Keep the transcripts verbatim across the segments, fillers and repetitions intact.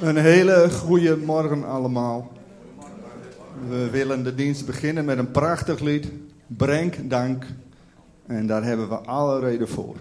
Een hele goede morgen allemaal. We willen de dienst beginnen met een prachtig lied. Breng dank. En daar hebben we alle reden voor.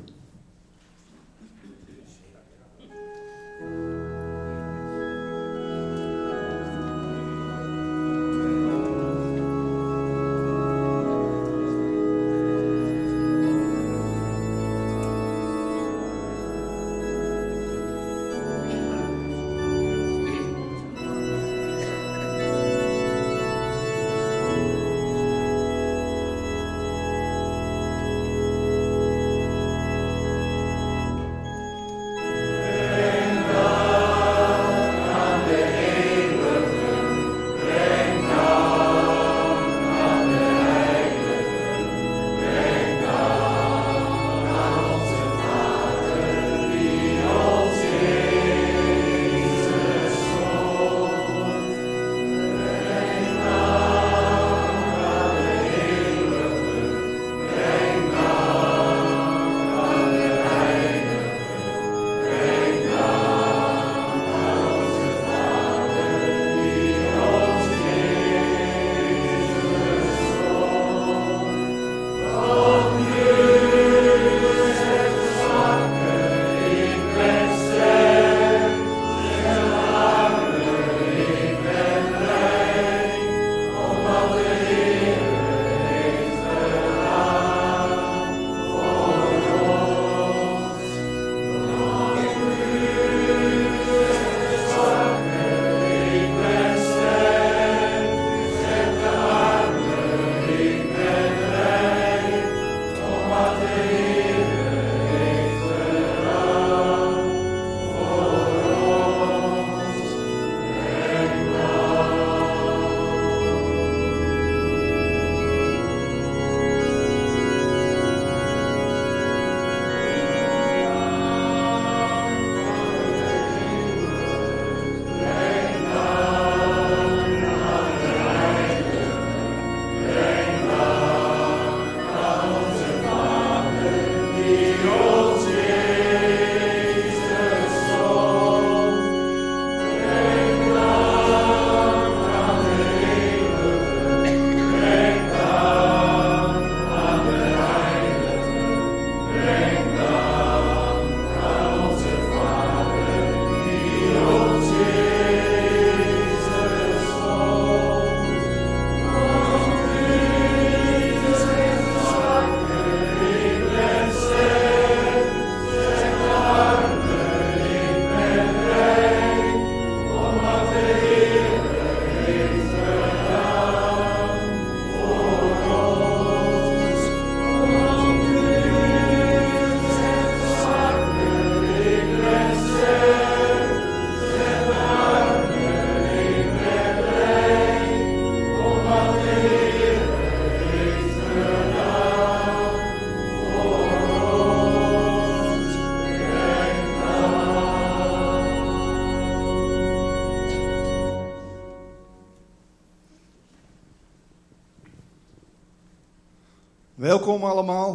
Welkom allemaal,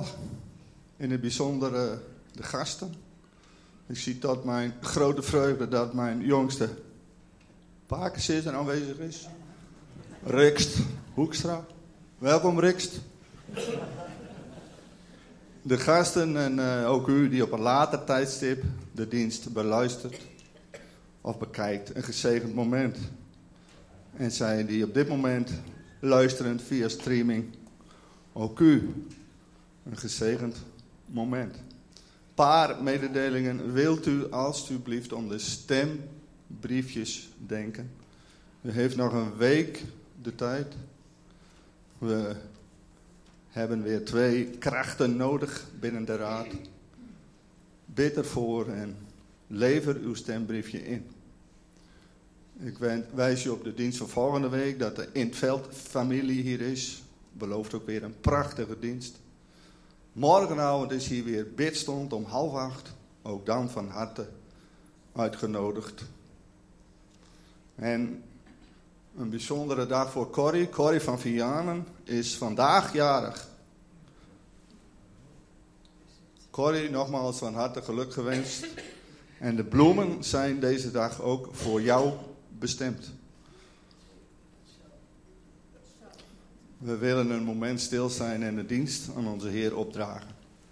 in het bijzonder uh, de gasten. Ik zie tot mijn grote vreugde dat mijn jongste Pakensis aanwezig is. Rikst Hoekstra. Welkom Rikst. De gasten en uh, ook u die op een later tijdstip de dienst beluistert of bekijkt. Een gezegend moment. En zij die op dit moment luisteren via streaming. Ook u, een gezegend moment. Een paar mededelingen. Wilt u alstublieft om de stembriefjes denken? U heeft nog een week de tijd. We hebben weer twee krachten nodig binnen de raad. Bid ervoor en lever uw stembriefje in. Ik wijs u op de dienst van volgende week dat de In 't Veld familie hier is. Belooft ook weer een prachtige dienst. Morgenavond is hier weer bidstond om half acht. Ook dan van harte uitgenodigd. En een bijzondere dag voor Corrie. Corrie van Vianen is vandaag jarig. Corrie, nogmaals van harte geluk gewenst. En de bloemen zijn deze dag ook voor jou bestemd. We willen een moment stil zijn en de dienst aan onze Heer opdragen.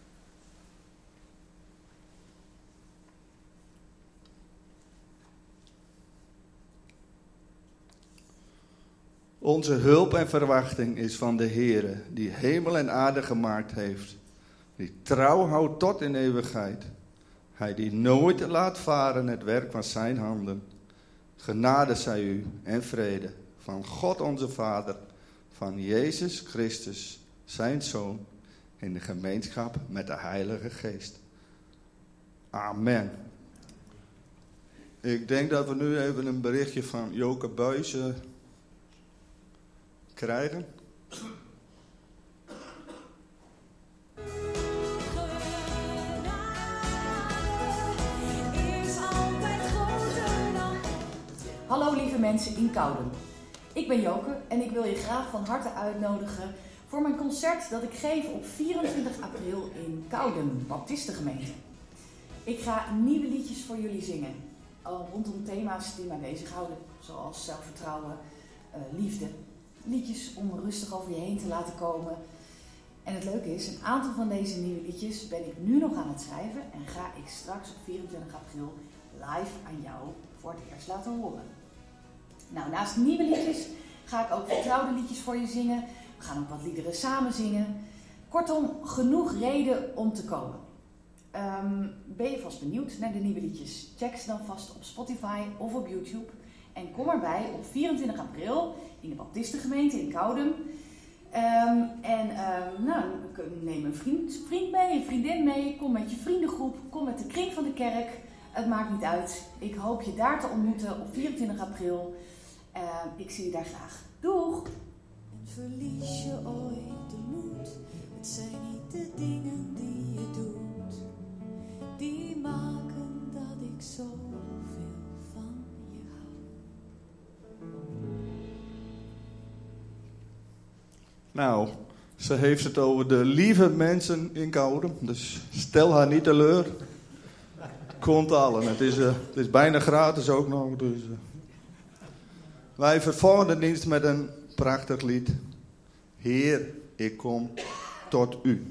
Onze hulp en verwachting is van de Heere, die hemel en aarde gemaakt heeft. Die trouw houdt tot in eeuwigheid. Hij die nooit laat varen het werk van zijn handen. Genade zij u en vrede van God onze Vader, van Jezus Christus, zijn Zoon, in de gemeenschap met de Heilige Geest. Amen. Ik denk dat we nu even een berichtje van Joke Buijsen krijgen. Hallo lieve mensen in Kouden. Ik ben Joke en ik wil je graag van harte uitnodigen voor mijn concert dat ik geef op vierentwintig april in Kouden, Baptistengemeente. Ik ga nieuwe liedjes voor jullie zingen, al rondom thema's die mij bezighouden, zoals zelfvertrouwen, uh, liefde. Liedjes om rustig over je heen te laten komen. En het leuke is, een aantal van deze nieuwe liedjes ben ik nu nog aan het schrijven en ga ik straks op vierentwintig april live aan jou voor het eerst laten horen. Nou, naast nieuwe liedjes ga ik ook vertrouwde liedjes voor je zingen. We gaan ook wat liederen samen zingen. Kortom, genoeg reden om te komen. Um, ben je vast benieuwd naar de nieuwe liedjes? Check ze dan vast op Spotify of op YouTube. En kom erbij op vierentwintig april in de Baptistengemeente in Kouden. Um, en um, nou, neem een vriend, vriend mee, een vriendin mee. Kom met je vriendengroep, kom met de kring van de kerk. Het maakt niet uit. Ik hoop je daar te ontmoeten op vierentwintig april. Uh, ik zie je daar graag. Doeg! En verlies je ooit de moed. Het zijn niet de dingen die je doet, die maken dat ik zoveel van je hou. Nou, ze heeft het over de lieve mensen in Kouden. Dus stel haar niet teleur. Komt allen. Het is, uh, het is bijna gratis ook nog. Dus, uh. Wij vervolgen de dienst met een prachtig lied. Heer, ik kom tot u.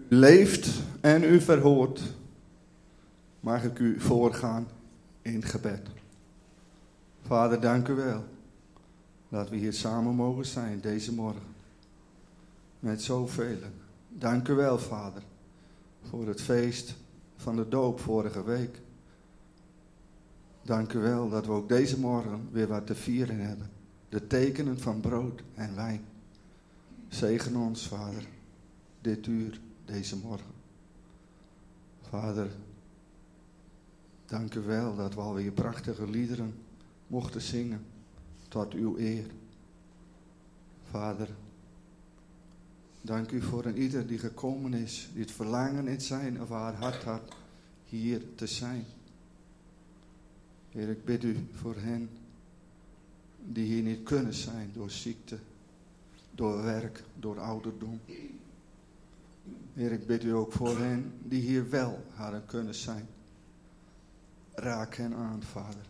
leeft en u verhoort, mag ik u voorgaan in gebed. Vader, dank u wel dat we hier samen mogen zijn deze morgen. Met zoveel. Dank u wel, Vader, voor het feest van de doop vorige week. Dank u wel dat we ook deze morgen weer wat te vieren hebben. De tekenen van brood en wijn. Zegen ons, Vader, dit uur, deze morgen. Vader, dank u wel dat we alweer prachtige liederen mochten zingen tot uw eer. Vader, dank u voor een ieder die gekomen is, die het verlangen in zijn of haar hart had hier te zijn. Heer, ik bid u voor hen die hier niet kunnen zijn door ziekte, door werk, door ouderdom. Heer, ik bid u ook voor hen die hier wel hadden kunnen zijn. Raak hen aan, Vader.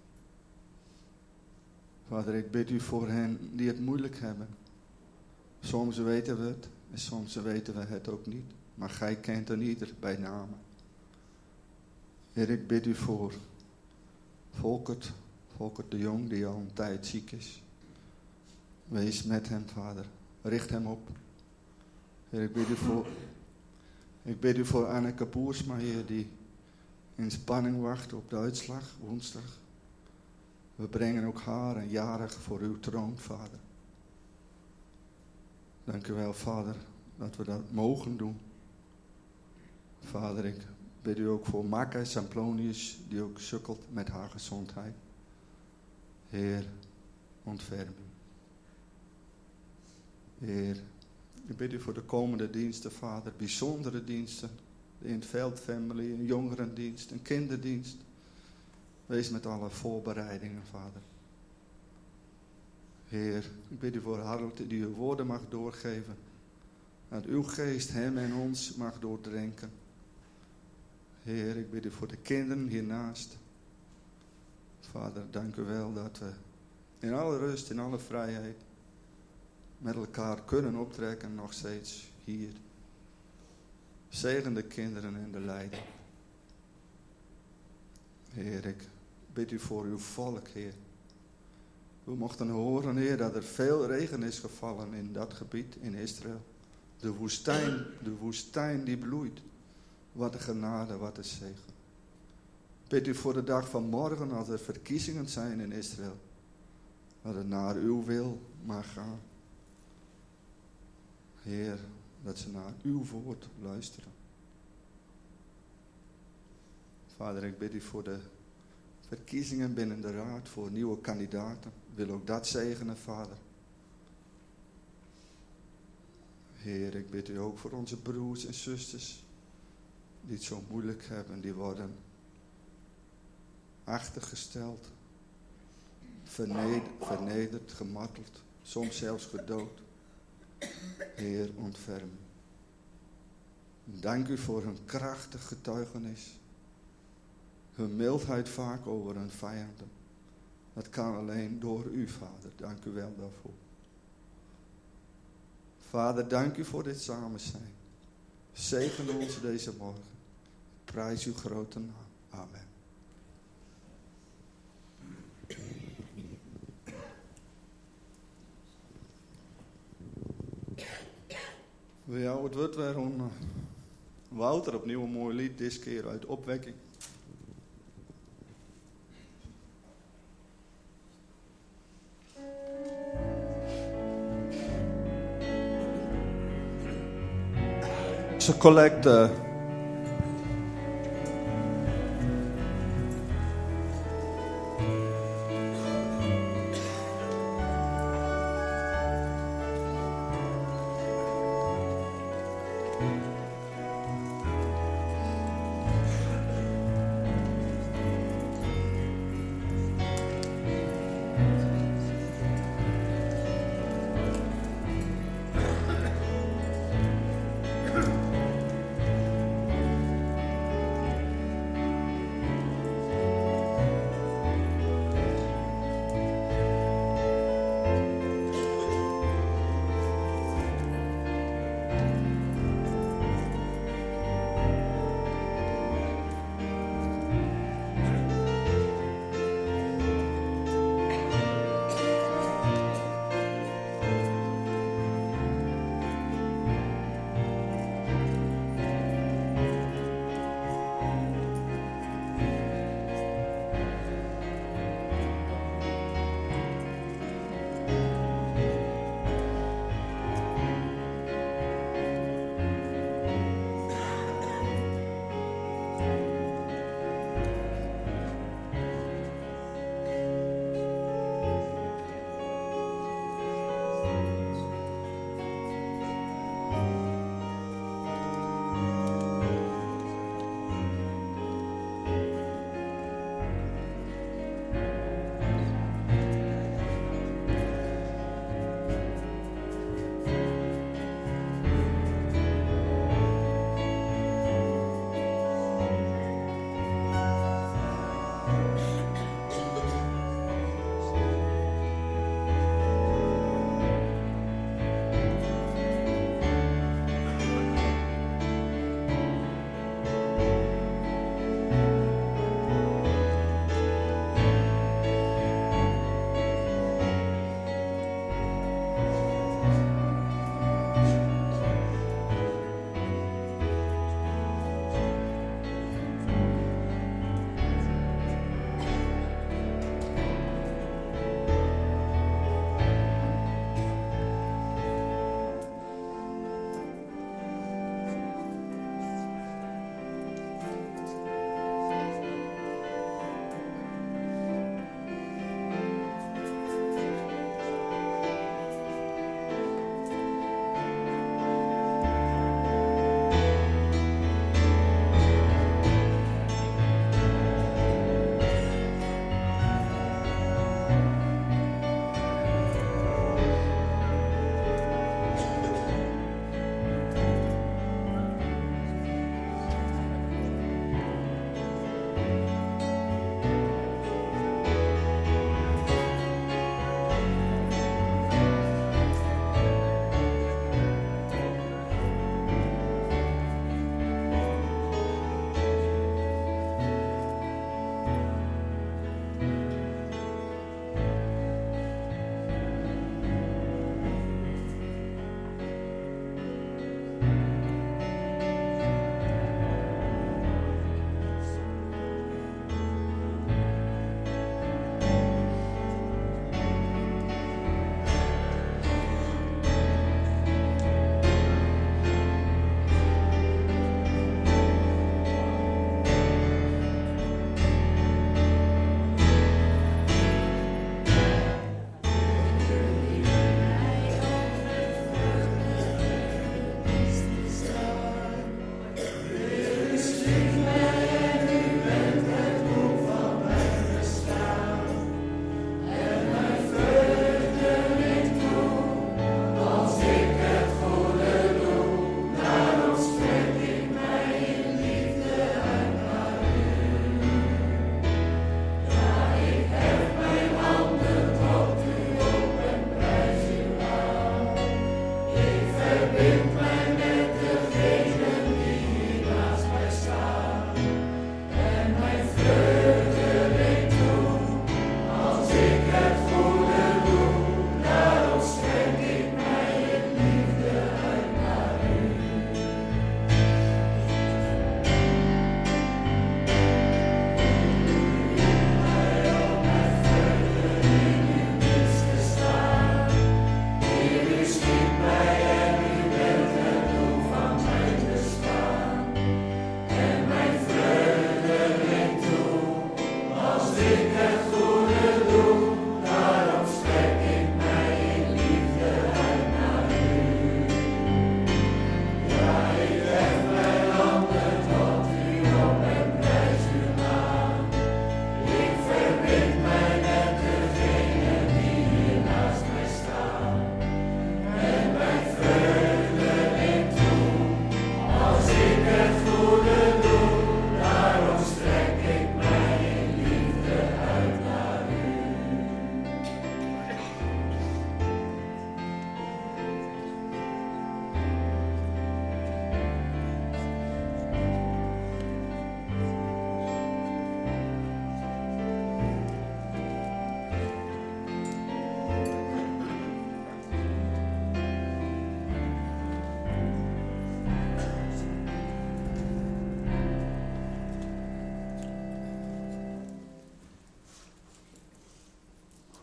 Vader, ik bid u voor hen die het moeilijk hebben. Soms weten we het en soms weten we het ook niet. Maar gij kent een ieder bij name. Heer, ik bid u voor Volkert, Volkert de Jong die al een tijd ziek is. Wees met hem, Vader. Richt hem op. Heer, ik bid u voor, ik bid u voor Anneke Boersma, Heer, die in spanning wacht op de uitslag woensdag. We brengen ook haar een jarig voor uw troon, Vader. Dank u wel, Vader, dat we dat mogen doen. Vader, ik bid u ook voor Makka Samplonius, die ook sukkelt met haar gezondheid. Heer, ontferm u. Heer, ik bid u voor de komende diensten, Vader, bijzondere diensten. De In het Veld Family, een jongerendienst, een kinderdienst. Wees met alle voorbereidingen, Vader. Heer, ik bid u voor Harold die uw woorden mag doorgeven. Dat uw geest hem en ons mag doordrenken. Heer, ik bid u voor de kinderen hiernaast. Vader, dank u wel dat we in alle rust, in alle vrijheid met elkaar kunnen optrekken, nog steeds hier. Zegen de kinderen en de leiding. Heer, ik bid u voor uw volk, Heer. We mochten horen, Heer, dat er veel regen is gevallen in dat gebied, in Israël. De woestijn, de woestijn die bloeit. Wat een genade, wat een zegen. Bid u voor de dag van morgen, als er verkiezingen zijn in Israël. Dat het naar uw wil mag gaan. Heer, dat ze naar uw woord luisteren. Vader, ik bid u voor de verkiezingen binnen de raad, voor nieuwe kandidaten. Ik wil ook dat zegenen, Vader. Heer, ik bid u ook voor onze broers en zusters die het zo moeilijk hebben. Die worden achtergesteld, vernederd, vernederd, gemarteld, soms zelfs gedood. Heer, ontferm. Dank u voor hun krachtig getuigenis. Hun mildheid vaak over hun vijanden. Dat kan alleen door u, Vader. Dank u wel daarvoor. Vader, dank u voor dit samen zijn. Zegen ons deze morgen. Prijs uw grote naam. Amen. Ja, het wordt weer een uh, Wouter opnieuw een mooi lied, dit keer uit Opwekking. Ze collecte.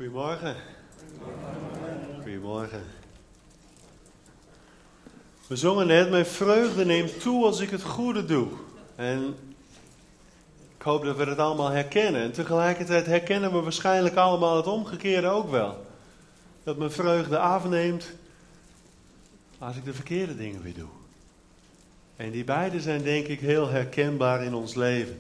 Goedemorgen. Goedemorgen. We zongen net, mijn vreugde neemt toe als ik het goede doe. En ik hoop dat we het allemaal herkennen. En tegelijkertijd herkennen we waarschijnlijk allemaal het omgekeerde ook wel. Dat mijn vreugde afneemt als ik de verkeerde dingen weer doe. En die beide zijn denk ik heel herkenbaar in ons leven.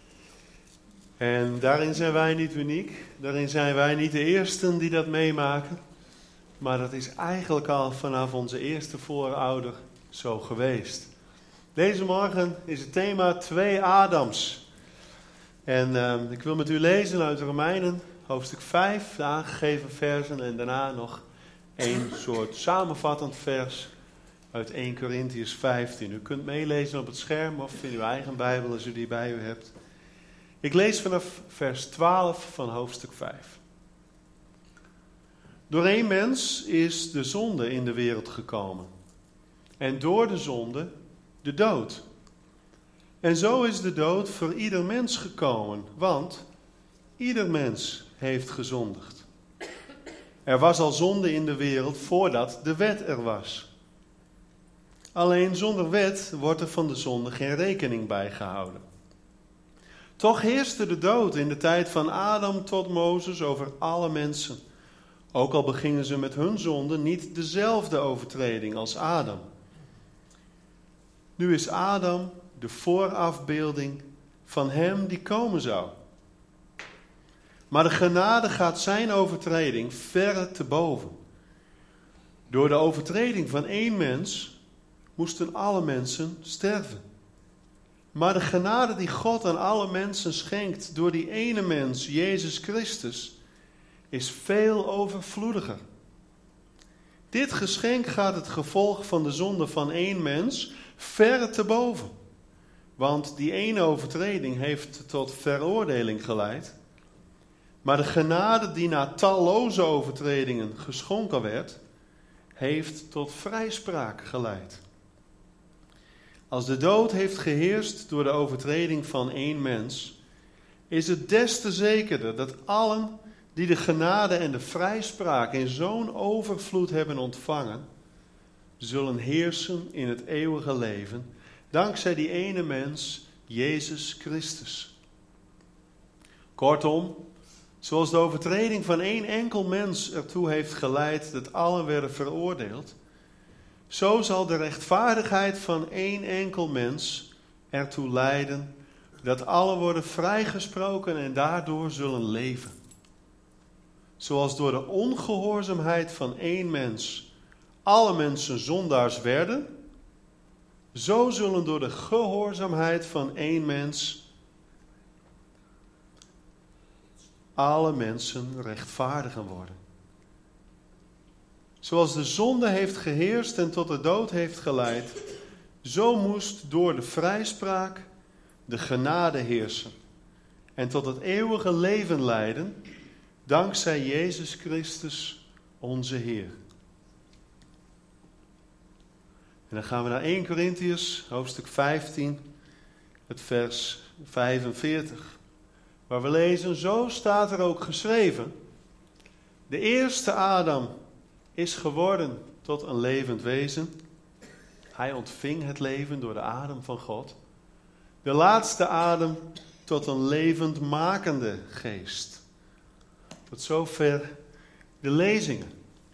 En daarin zijn wij niet uniek. Daarin zijn wij niet de eersten die dat meemaken. Maar dat is eigenlijk al vanaf onze eerste voorouder zo geweest. Deze morgen is het thema twee Adams. En uh, ik wil met u lezen uit Romeinen, hoofdstuk vijf, de aangegeven versen. En daarna nog één soort samenvattend vers uit eerste Korintiërs vijftien. U kunt meelezen op het scherm of in uw eigen Bijbel als u die bij u hebt. Ik lees vanaf vers twaalf van hoofdstuk vijf. Door één mens is de zonde in de wereld gekomen. En door de zonde de dood. En zo is de dood voor ieder mens gekomen, want ieder mens heeft gezondigd. Er was al zonde in de wereld voordat de wet er was. Alleen zonder wet wordt er van de zonde geen rekening bij gehouden. Toch heerste de dood in de tijd van Adam tot Mozes over alle mensen. Ook al begingen ze met hun zonde niet dezelfde overtreding als Adam. Nu is Adam de voorafbeelding van hem die komen zou. Maar de genade gaat zijn overtreding verre te boven. Door de overtreding van één mens moesten alle mensen sterven. Maar de genade die God aan alle mensen schenkt door die ene mens, Jezus Christus, is veel overvloediger. Dit geschenk gaat het gevolg van de zonde van één mens verre te boven. Want die ene overtreding heeft tot veroordeling geleid. Maar de genade die na talloze overtredingen geschonken werd, heeft tot vrijspraak geleid. Als de dood heeft geheerst door de overtreding van één mens, is het des te zekerder dat allen die de genade en de vrijspraak in zo'n overvloed hebben ontvangen, zullen heersen in het eeuwige leven, dankzij die ene mens, Jezus Christus. Kortom, zoals de overtreding van één enkel mens ertoe heeft geleid dat allen werden veroordeeld, zo zal de rechtvaardigheid van één enkel mens ertoe leiden dat allen worden vrijgesproken en daardoor zullen leven. Zoals door de ongehoorzaamheid van één mens alle mensen zondaars werden, zo zullen door de gehoorzaamheid van één mens alle mensen rechtvaardigen worden. Zoals de zonde heeft geheerst en tot de dood heeft geleid, zo moest door de vrijspraak de genade heersen en tot het eeuwige leven leiden, dankzij Jezus Christus, onze Heer. En dan gaan we naar eerste Korintiërs, hoofdstuk vijftien, het vers vijfenveertig. Waar we lezen, zo staat er ook geschreven: de eerste Adam is geworden tot een levend wezen. Hij ontving het leven door de adem van God. De laatste Adam tot een levendmakende geest. Tot zover de lezingen.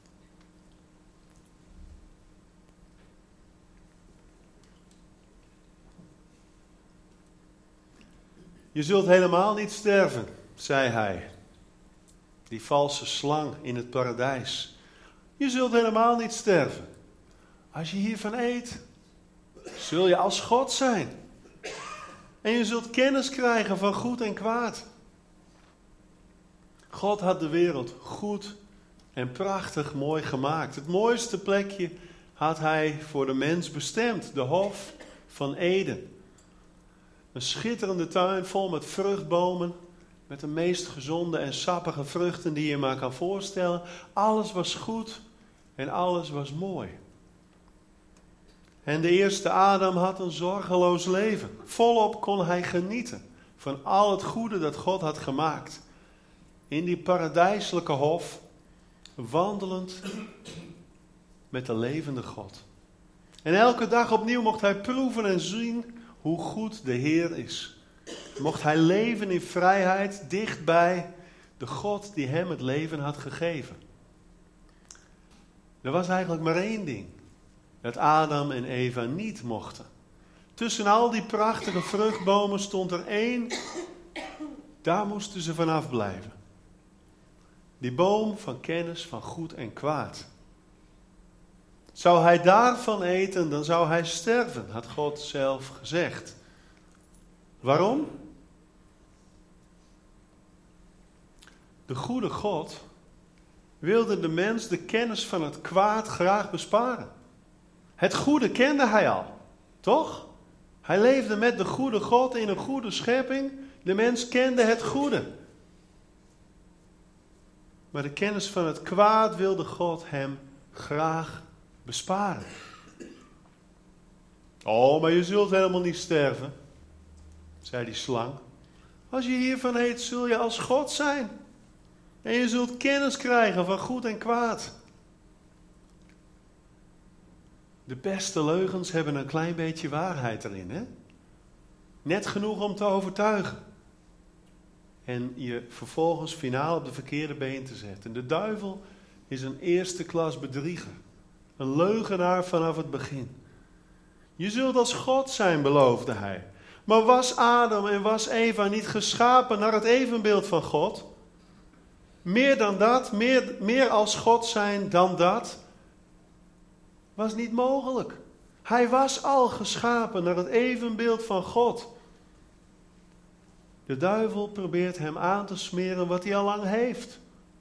Je zult helemaal niet sterven, zei hij. Die valse slang in het paradijs. Je zult helemaal niet sterven. Als je hiervan eet, zul je als God zijn. En je zult kennis krijgen van goed en kwaad. God had de wereld goed en prachtig mooi gemaakt. Het mooiste plekje had hij voor de mens bestemd. De Hof van Eden. Een schitterende tuin vol met vruchtbomen. Met de meest gezonde en sappige vruchten die je maar kan voorstellen. Alles was goed en alles was mooi. En de eerste Adam had een zorgeloos leven. Volop kon hij genieten van al het goede dat God had gemaakt. in die paradijselijke hof, wandelend met de levende God. En elke dag opnieuw mocht hij proeven en zien hoe goed de Heer is. Mocht hij leven in vrijheid, dichtbij de God die hem het leven had gegeven. Er was eigenlijk maar één ding, dat Adam en Eva niet mochten. Tussen al die prachtige vruchtbomen stond er één, daar moesten ze vanaf blijven. Die boom van kennis van goed en kwaad. Zou hij daarvan eten, dan zou hij sterven, had God zelf gezegd. Waarom? De goede God wilde de mens de kennis van het kwaad graag besparen. Het goede kende hij al, toch? Hij leefde met de goede God in een goede schepping. De mens kende het goede. Maar de kennis van het kwaad wilde God hem graag besparen. Oh, maar je zult helemaal niet sterven, zei die slang. Als je hiervan eet, zul je als God zijn. En je zult kennis krijgen van goed en kwaad. De beste leugens hebben een klein beetje waarheid erin, hè? Net genoeg om te overtuigen. En je vervolgens finaal op de verkeerde been te zetten. De duivel is een eerste klas bedrieger. Een leugenaar vanaf het begin. Je zult als God zijn, beloofde hij. Maar was Adam en was Eva niet geschapen naar het evenbeeld van God? Meer dan dat, meer, meer als God zijn dan dat, was niet mogelijk. Hij was al geschapen naar het evenbeeld van God. De duivel probeert hem aan te smeren wat hij al lang heeft.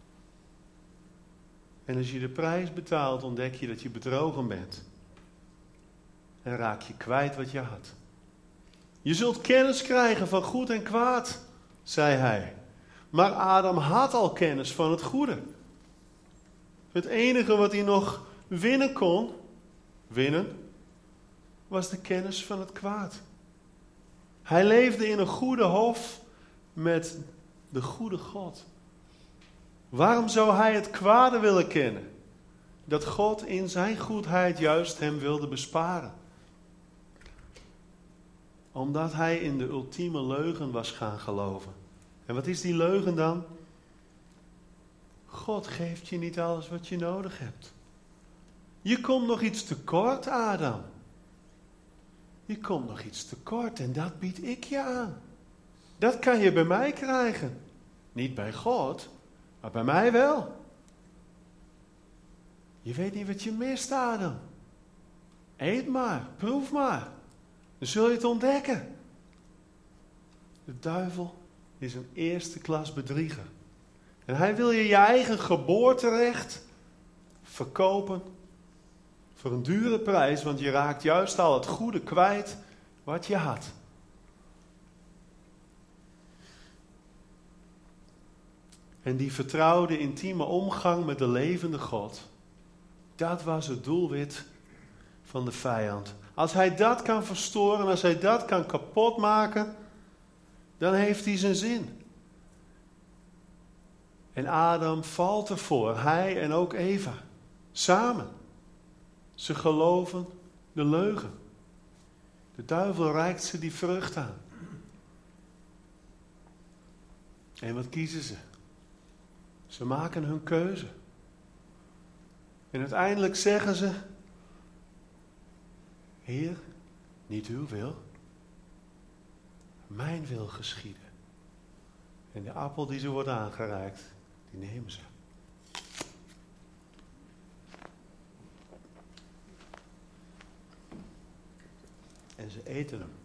En als je de prijs betaalt, ontdek je dat je bedrogen bent. En raak je kwijt wat je had. Je zult kennis krijgen van goed en kwaad, zei hij. Maar Adam had al kennis van het goede. Het enige wat hij nog winnen kon, winnen, was de kennis van het kwaad. Hij leefde in een goede hof met de goede God. Waarom zou hij het kwade willen kennen? Dat God in zijn goedheid juist hem wilde besparen. Omdat hij in de ultieme leugen was gaan geloven. En wat is die leugen dan? God geeft je niet alles wat je nodig hebt. Je komt nog iets tekort, Adam. Je komt nog iets tekort en dat bied ik je aan. Dat kan je bij mij krijgen. Niet bij God, maar bij mij wel. Je weet niet wat je mist, Adam. Eet maar, proef maar. Dan zul je het ontdekken. De duivel is een eerste klas bedrieger. En hij wil je je eigen geboorterecht verkopen voor een dure prijs, want je raakt juist al het goede kwijt wat je had. En die vertrouwde, intieme omgang met de levende God, dat was het doelwit van de vijand. Als hij dat kan verstoren, als hij dat kan kapotmaken, dan heeft hij zijn zin. En Adam valt ervoor, hij en ook Eva, samen. Ze geloven de leugen. De duivel reikt ze die vrucht aan. En wat kiezen ze? Ze maken hun keuze. En uiteindelijk zeggen ze: Heer, niet uw wil, mijn wil geschieden. En de appel die ze wordt aangereikt, die nemen ze. En ze eten hem.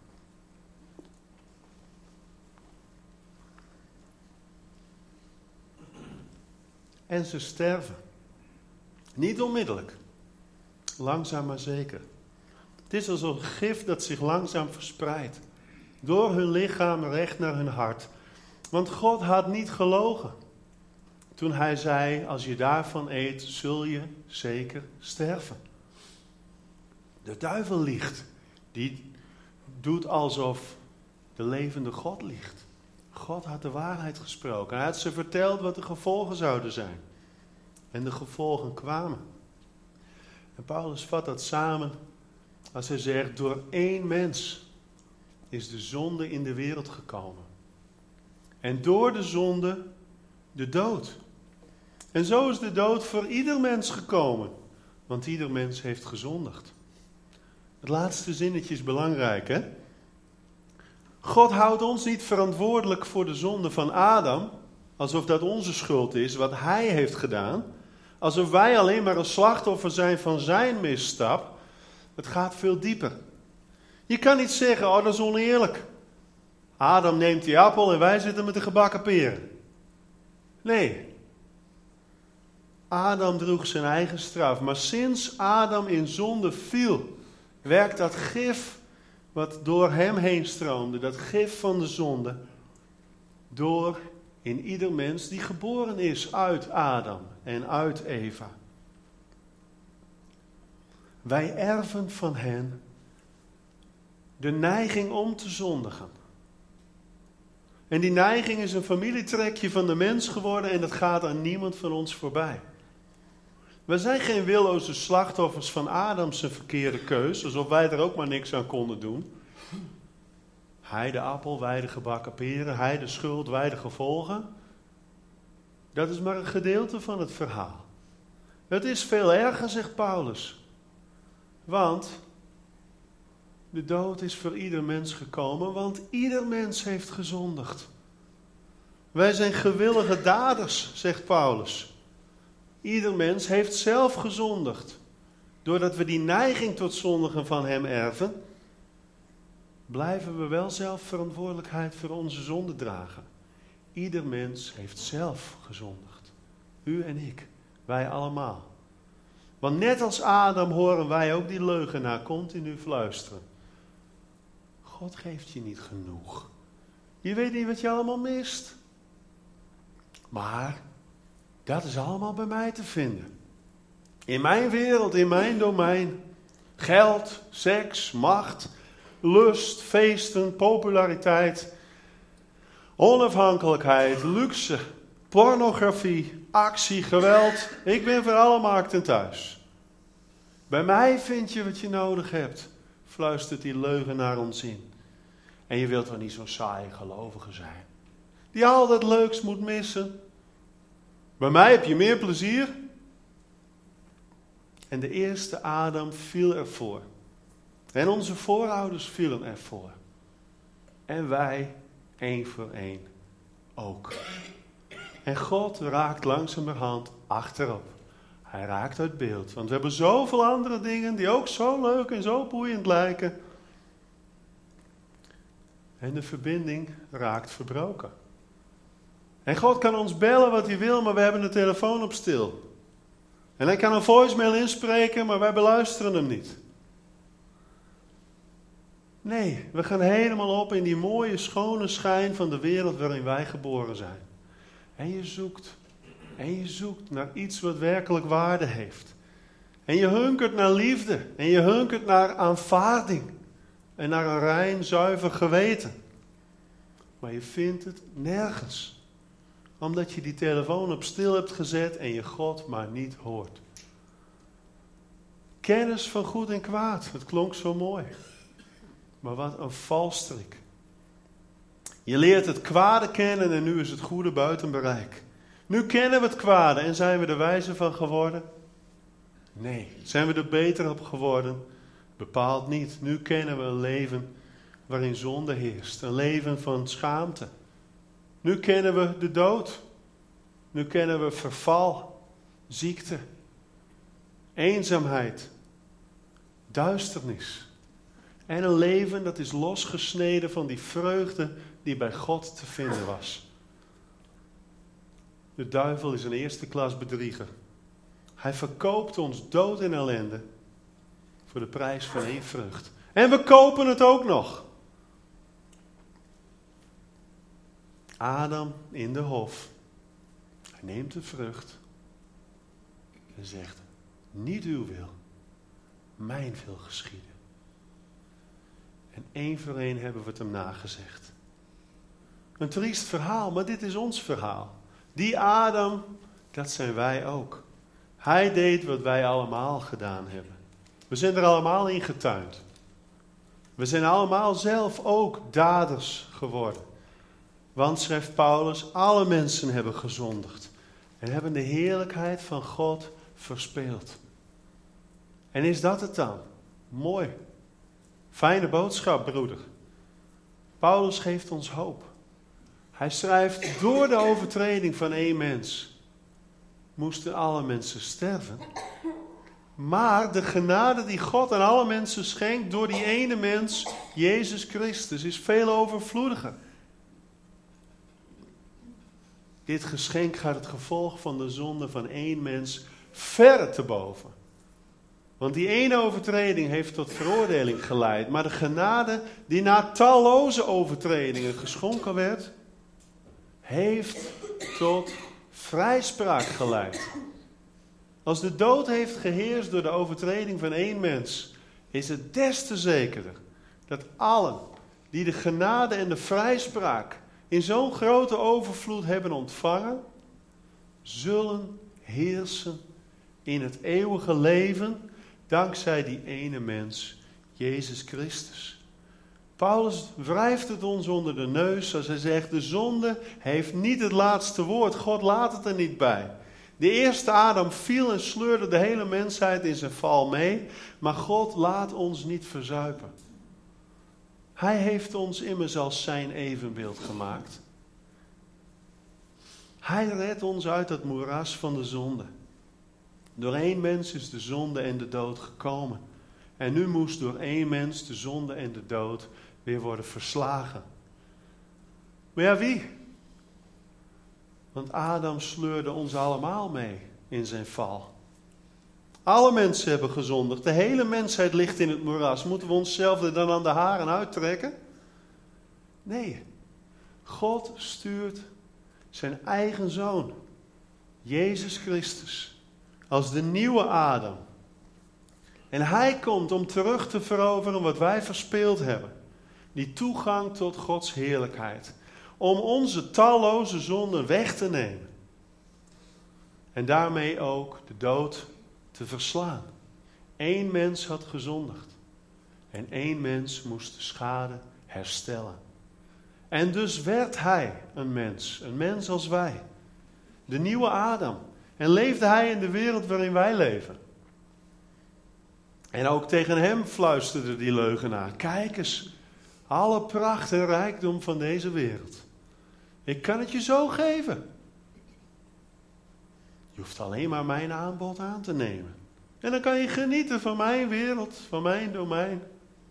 En ze sterven. Niet onmiddellijk. Langzaam maar zeker. Het is als een gif dat zich langzaam verspreidt. Door hun lichaam recht naar hun hart. Want God had niet gelogen. Toen hij zei, als je daarvan eet, zul je zeker sterven. De duivel liegt. Die doet alsof de levende God liegt. God had de waarheid gesproken. Hij had ze verteld wat de gevolgen zouden zijn. En de gevolgen kwamen. En Paulus vat dat samen als hij zegt, door één mens is de zonde in de wereld gekomen. En door de zonde de dood. En zo is de dood voor ieder mens gekomen. Want ieder mens heeft gezondigd. Het laatste zinnetje is belangrijk, hè? God houdt ons niet verantwoordelijk voor de zonde van Adam, alsof dat onze schuld is, wat hij heeft gedaan. Alsof wij alleen maar een slachtoffer zijn van zijn misstap. Het gaat veel dieper. Je kan niet zeggen, oh dat is oneerlijk. Adam neemt die appel en wij zitten met de gebakken peren. Nee. Adam droeg zijn eigen straf. Maar sinds Adam in zonde viel, werkt dat gif wat door hem heen stroomde, dat gif van de zonde, door in ieder mens die geboren is uit Adam en uit Eva. Wij erven van hen de neiging om te zondigen. En die neiging is een familietrekje van de mens geworden en dat gaat aan niemand van ons voorbij. We zijn geen willoze slachtoffers van Adams verkeerde keus, alsof wij er ook maar niks aan konden doen. Hij de appel, wij de gebakken peren, hij de schuld, wij de gevolgen. Dat is maar een gedeelte van het verhaal. Het is veel erger, zegt Paulus. Want de dood is voor ieder mens gekomen, want ieder mens heeft gezondigd. Wij zijn gewillige daders, zegt Paulus. Ieder mens heeft zelf gezondigd. Doordat we die neiging tot zondigen van hem erven, blijven we wel zelf verantwoordelijkheid voor onze zonde dragen. Ieder mens heeft zelf gezondigd. U en ik, wij allemaal. Want net als Adam horen wij ook die leugenaar continu fluisteren. God geeft je niet genoeg. Je weet niet wat je allemaal mist. Maar dat is allemaal bij mij te vinden. In mijn wereld, in mijn domein. Geld, seks, macht, lust, feesten, populariteit, onafhankelijkheid, luxe, pornografie, actie, geweld. Ik ben voor alle markten thuis. Bij mij vind je wat je nodig hebt, fluistert die leugenaar ons in. En je wilt wel niet zo'n saaie gelovige zijn, die al dat leuks moet missen. Bij mij heb je meer plezier. En de eerste Adam viel ervoor. En onze voorouders vielen ervoor. En wij, één voor één, ook. En God raakt langzamerhand achterop. Hij raakt uit beeld. Want we hebben zoveel andere dingen die ook zo leuk en zo boeiend lijken. En de verbinding raakt verbroken. En God kan ons bellen wat hij wil, maar we hebben de telefoon op stil. En hij kan een voicemail inspreken, maar wij beluisteren hem niet. Nee, we gaan helemaal op in die mooie, schone schijn van de wereld waarin wij geboren zijn. En je zoekt, en je zoekt naar iets wat werkelijk waarde heeft. En je hunkert naar liefde, en je hunkert naar aanvaarding. En naar een rein, zuiver geweten. Maar je vindt het nergens. Omdat je die telefoon op stil hebt gezet en je God maar niet hoort. Kennis van goed en kwaad, het klonk zo mooi. Maar wat een valstrik. Je leert het kwade kennen en nu is het goede buiten bereik. Nu kennen we het kwade en zijn we er wijzer van geworden? Nee. Zijn we er beter op geworden? Bepaald niet. Nu kennen we een leven waarin zonde heerst. Een leven van schaamte. Nu kennen we de dood. Nu kennen we verval, ziekte, eenzaamheid, duisternis. En een leven dat is losgesneden van die vreugde die bij God te vinden was. De duivel is een eerste klas bedrieger. Hij verkoopt ons dood en ellende voor de prijs van één vrucht. En we kopen het ook nog. Adam in de hof. Hij neemt de vrucht en zegt, niet uw wil, mijn wil geschieden. En één voor één hebben we het hem nagezegd. Een triest verhaal, maar dit is ons verhaal. Die Adam, dat zijn wij ook. Hij deed wat wij allemaal gedaan hebben. We zijn er allemaal in getuind. We zijn allemaal zelf ook daders geworden. Want, schrijft Paulus, alle mensen hebben gezondigd. En hebben de heerlijkheid van God verspeeld. En is dat het dan? Mooi. Fijne boodschap, broeder. Paulus geeft ons hoop. Hij schrijft, door de overtreding van één mens moesten alle mensen sterven. Maar de genade die God aan alle mensen schenkt door die ene mens, Jezus Christus, is veel overvloediger. Dit geschenk gaat het gevolg van de zonde van één mens ver te boven. Want die ene overtreding heeft tot veroordeling geleid. Maar de genade die na talloze overtredingen geschonken werd, heeft tot vrijspraak geleid. Als de dood heeft geheerst door de overtreding van één mens, is het des te zekerder dat allen die de genade en de vrijspraak in zo'n grote overvloed hebben ontvangen, zullen heersen in het eeuwige leven dankzij die ene mens, Jezus Christus. Paulus wrijft het ons onder de neus als hij zegt, de zonde heeft niet het laatste woord. God laat het er niet bij. De eerste Adam viel en sleurde de hele mensheid in zijn val mee, maar God laat ons niet verzuipen. Hij heeft ons immers als zijn evenbeeld gemaakt. Hij redt ons uit het moeras van de zonde. Door één mens is de zonde en de dood gekomen. En nu moest door één mens de zonde en de dood weer worden verslagen. Maar ja, wie? Want Adam sleurde ons allemaal mee in zijn val. Alle mensen hebben gezondigd. De hele mensheid ligt in het moeras. Moeten we onszelf er dan aan de haren uittrekken? Nee. God stuurt zijn eigen zoon, Jezus Christus, als de nieuwe Adam. En hij komt om terug te veroveren wat wij verspeeld hebben. Die toegang tot Gods heerlijkheid. Om onze talloze zonden weg te nemen. En daarmee ook de dood te verslaan. Eén mens had gezondigd. En één mens moest de schade herstellen. En dus werd hij een mens. Een mens als wij. De nieuwe Adam. En leefde hij in de wereld waarin wij leven. En ook tegen hem fluisterde die leugenaar. Kijk eens. Alle pracht en rijkdom van deze wereld. Ik kan het je zo geven. Je hoeft alleen maar mijn aanbod aan te nemen. En dan kan je genieten van mijn wereld, van mijn domein.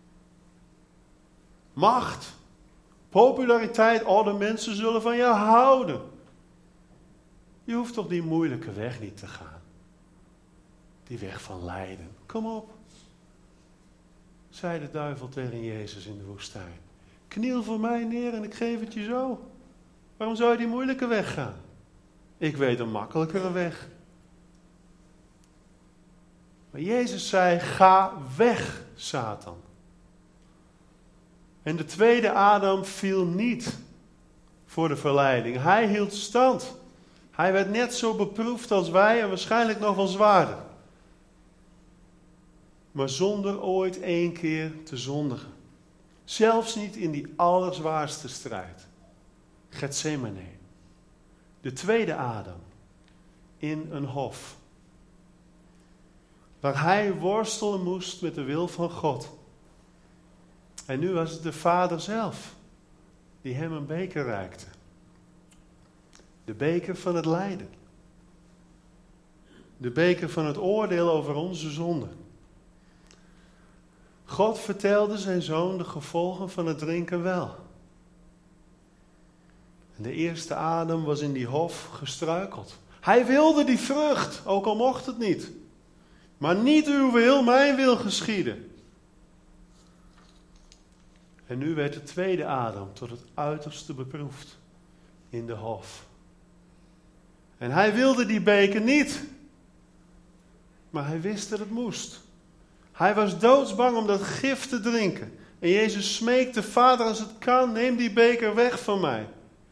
Macht, populariteit, al de mensen zullen van je houden. Je hoeft toch die moeilijke weg niet te gaan. Die weg van lijden. Kom op. Zei de duivel tegen Jezus in de woestijn. Kniel voor mij neer en ik geef het je zo. Waarom zou je die moeilijke weg gaan? Ik weet een makkelijkere weg. Maar Jezus zei, ga weg, Satan. En de tweede Adam viel niet voor de verleiding. Hij hield stand. Hij werd net zo beproefd als wij en waarschijnlijk nog wel zwaarder. Maar zonder ooit één keer te zondigen. Zelfs niet in die allerzwaarste strijd. Getsemane. De tweede Adam. In een hof. Waar hij worstelen moest met de wil van God. En nu was het de Vader zelf. Die hem een beker reikte. De beker van het lijden. De beker van het oordeel over onze zonden. God vertelde zijn zoon de gevolgen van het drinken wel. En de eerste Adam was in die hof gestruikeld. Hij wilde die vrucht, ook al mocht het niet. Maar niet uw wil, mijn wil geschieden. En nu werd de tweede Adam tot het uiterste beproefd in de hof. En hij wilde die beker niet. Maar hij wist dat het moest. Hij was doodsbang om dat gif te drinken. En Jezus smeekte, Vader, als het kan, neem die beker weg van mij.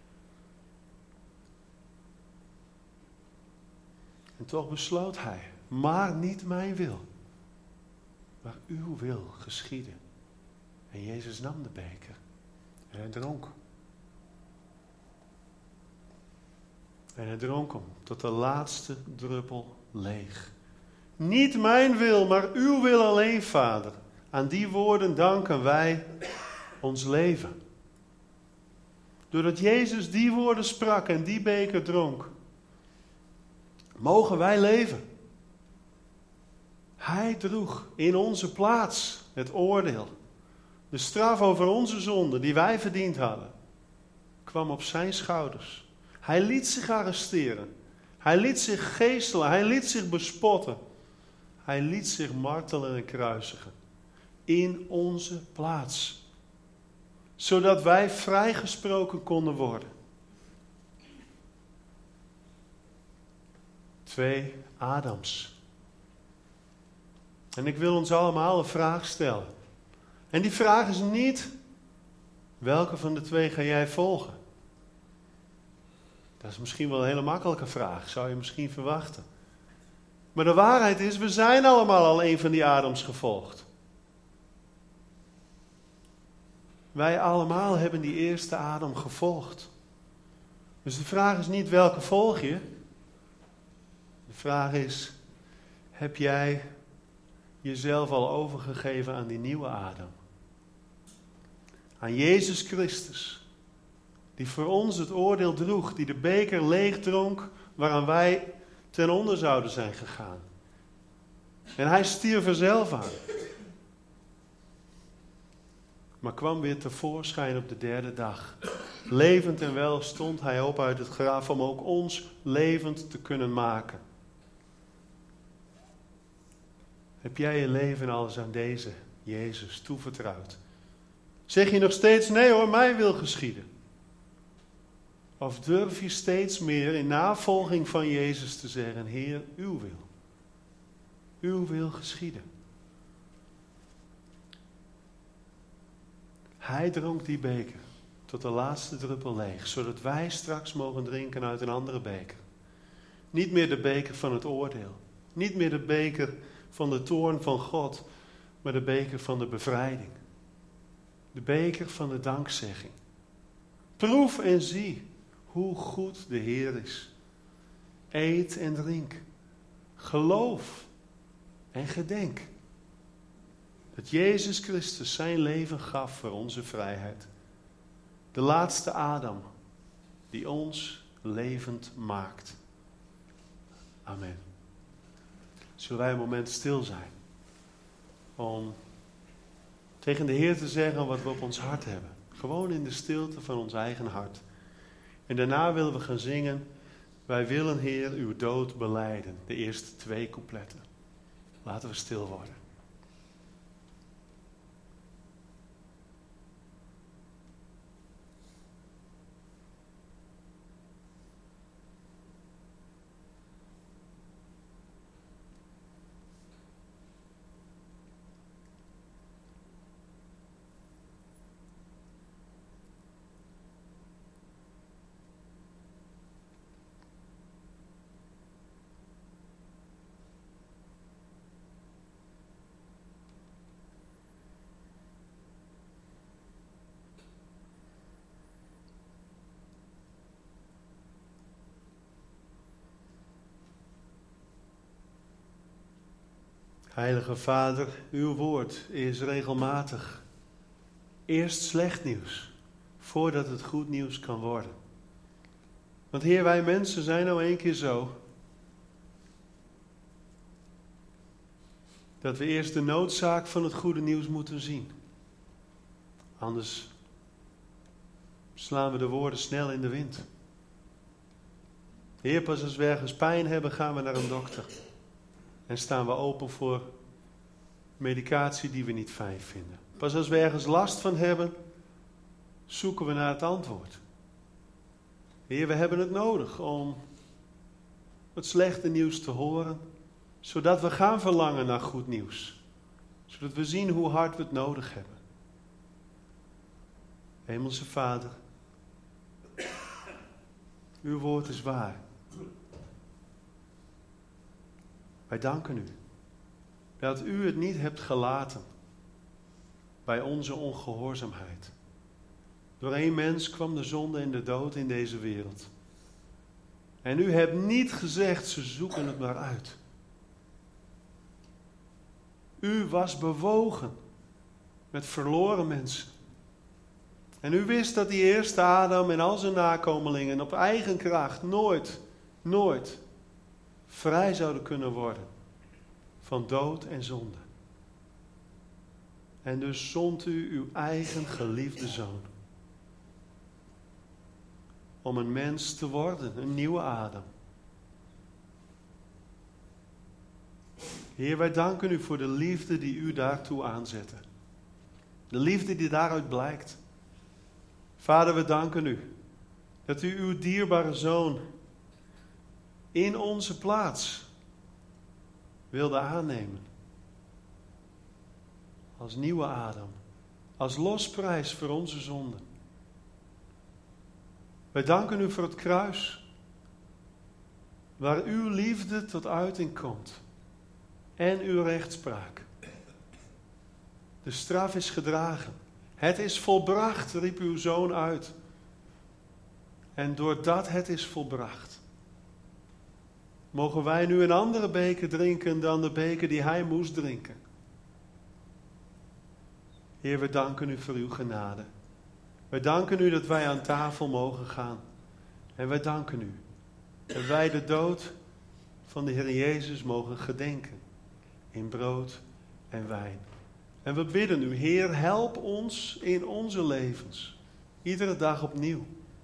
toch besloot hij, maar niet mijn wil, maar uw wil geschieden. En Jezus nam de beker en hij dronk. En hij dronk hem tot de laatste druppel leeg. Niet mijn wil, maar uw wil alleen, Vader. Aan die woorden danken wij ons leven. Doordat Jezus die woorden sprak en die beker dronk, mogen wij leven. Hij droeg in onze plaats het oordeel. De straf over onze zonde die wij verdiend hadden, kwam op zijn schouders. Hij liet zich arresteren. Hij liet zich geestelen. Hij liet zich bespotten. Hij liet zich martelen en kruisigen. In onze plaats. Zodat wij vrijgesproken konden worden. Twee Adams. En ik wil ons allemaal een vraag stellen. En die vraag is niet, welke van de twee ga jij volgen? Dat is misschien wel een hele makkelijke vraag, zou je misschien verwachten. Maar de waarheid is, we zijn allemaal al een van die Adams gevolgd. Wij allemaal hebben die eerste Adam gevolgd. Dus de vraag is niet welke volg je. De vraag is, heb jij jezelf al overgegeven aan die nieuwe Adam? Aan Jezus Christus. Die voor ons het oordeel droeg, die de beker leeg dronk, waaraan wij ten onder zouden zijn gegaan. En hij stierf er zelf aan. Maar kwam weer tevoorschijn op de derde dag. Levend en wel stond hij op uit het graf om ook ons levend te kunnen maken. Heb jij je leven alles aan deze Jezus toevertrouwd? Zeg je nog steeds, nee hoor, mijn wil geschieden? Of durf je steeds meer in navolging van Jezus te zeggen, Heer, uw wil. Uw wil geschieden. Hij dronk die beker tot de laatste druppel leeg, zodat wij straks mogen drinken uit een andere beker. Niet meer de beker van het oordeel. Niet meer de beker van de toorn van God, maar de beker van de bevrijding. De beker van de dankzegging. Proef en zie hoe goed de Heer is. Eet en drink. Geloof en gedenk dat Jezus Christus zijn leven gaf voor onze vrijheid. De laatste Adam die ons levend maakt. Amen. Zullen wij een moment stil zijn om tegen de Heer te zeggen wat we op ons hart hebben. Gewoon in de stilte van ons eigen hart. En daarna willen we gaan zingen, wij willen Heer uw dood belijden. De eerste twee coupletten. Laten we stil worden. Heilige Vader, uw woord is regelmatig eerst slecht nieuws, voordat het goed nieuws kan worden. Want Heer, wij mensen zijn nou een keer zo, dat we eerst de noodzaak van het goede nieuws moeten zien. Anders slaan we de woorden snel in de wind. Heer, pas als we ergens pijn hebben, gaan we naar een dokter. En staan we open voor medicatie die we niet fijn vinden. Pas als we ergens last van hebben, zoeken we naar het antwoord. Heer, we hebben het nodig om het slechte nieuws te horen, zodat we gaan verlangen naar goed nieuws. Zodat we zien hoe hard we het nodig hebben. Hemelse Vader, uw woord is waar. Wij danken u dat u het niet hebt gelaten bij onze ongehoorzaamheid. Door één mens kwam de zonde en de dood in deze wereld. En u hebt niet gezegd, ze zoeken het maar uit. U was bewogen met verloren mensen. En u wist dat die eerste Adam en al zijn nakomelingen op eigen kracht nooit, nooit vrij zouden kunnen worden van dood en zonde. En dus zond u uw eigen geliefde zoon. Om een mens te worden, een nieuwe Adam. Heer, wij danken u voor de liefde die u daartoe aanzette. De liefde die daaruit blijkt. Vader, we danken u dat u uw dierbare zoon in onze plaats wilde aannemen. Als nieuwe Adam. Als losprijs voor onze zonden. Wij danken u voor het kruis. Waar uw liefde tot uiting komt. En uw rechtspraak. De straf is gedragen. Het is volbracht, riep uw zoon uit. En doordat het is volbracht, mogen wij nu een andere beker drinken dan de beker die hij moest drinken. Heer, we danken u voor uw genade. We danken u dat wij aan tafel mogen gaan. En wij danken u dat wij de dood van de Heer Jezus mogen gedenken. In brood en wijn. En we bidden u, Heer, help ons in onze levens. Iedere dag opnieuw.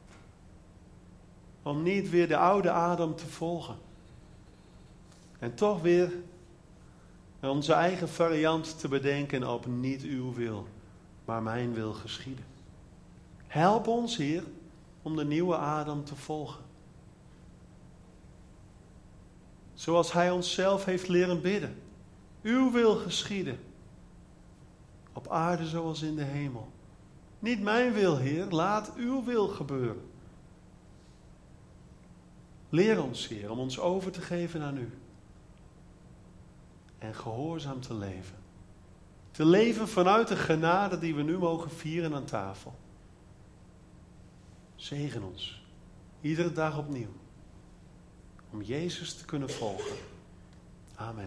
Om niet weer de oude Adam te volgen. En toch weer onze eigen variant te bedenken op niet uw wil, maar mijn wil geschieden. Help ons, Heer, om de nieuwe Adam te volgen. Zoals hij onszelf heeft leren bidden. Uw wil geschieden. Op aarde zoals in de hemel. Niet mijn wil, Heer, laat uw wil gebeuren. Leer ons, Heer, om ons over te geven aan u. En gehoorzaam te leven. Te leven vanuit de genade die we nu mogen vieren aan tafel. Zegen ons. Iedere dag opnieuw. Om Jezus te kunnen volgen. Amen.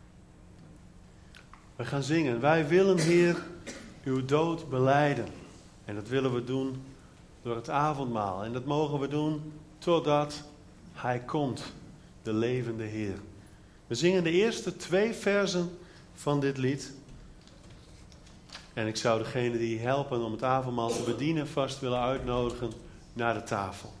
We gaan zingen. Wij willen, Heer, uw dood belijden. En dat willen we doen door het avondmaal. En dat mogen we doen totdat hij komt, de levende Heer. We zingen de eerste twee versen van dit lied. En ik zou degene die helpen om het avondmaal te bedienen vast willen uitnodigen naar de tafel.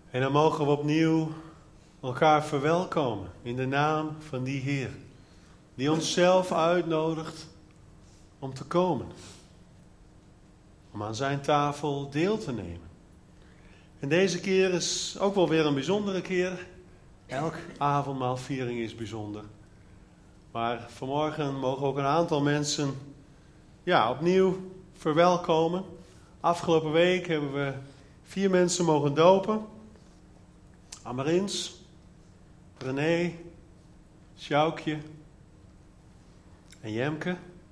En dan mogen we opnieuw elkaar verwelkomen in de naam van die Heer. Die ons zelf uitnodigt om te komen. Om aan zijn tafel deel te nemen. En deze keer is ook wel weer een bijzondere keer. Elk avondmaalviering is bijzonder. Maar vanmorgen mogen ook een aantal mensen ja, opnieuw verwelkomen. Afgelopen week hebben we vier mensen mogen dopen. Amarins, René, Sjoukje en Jemke.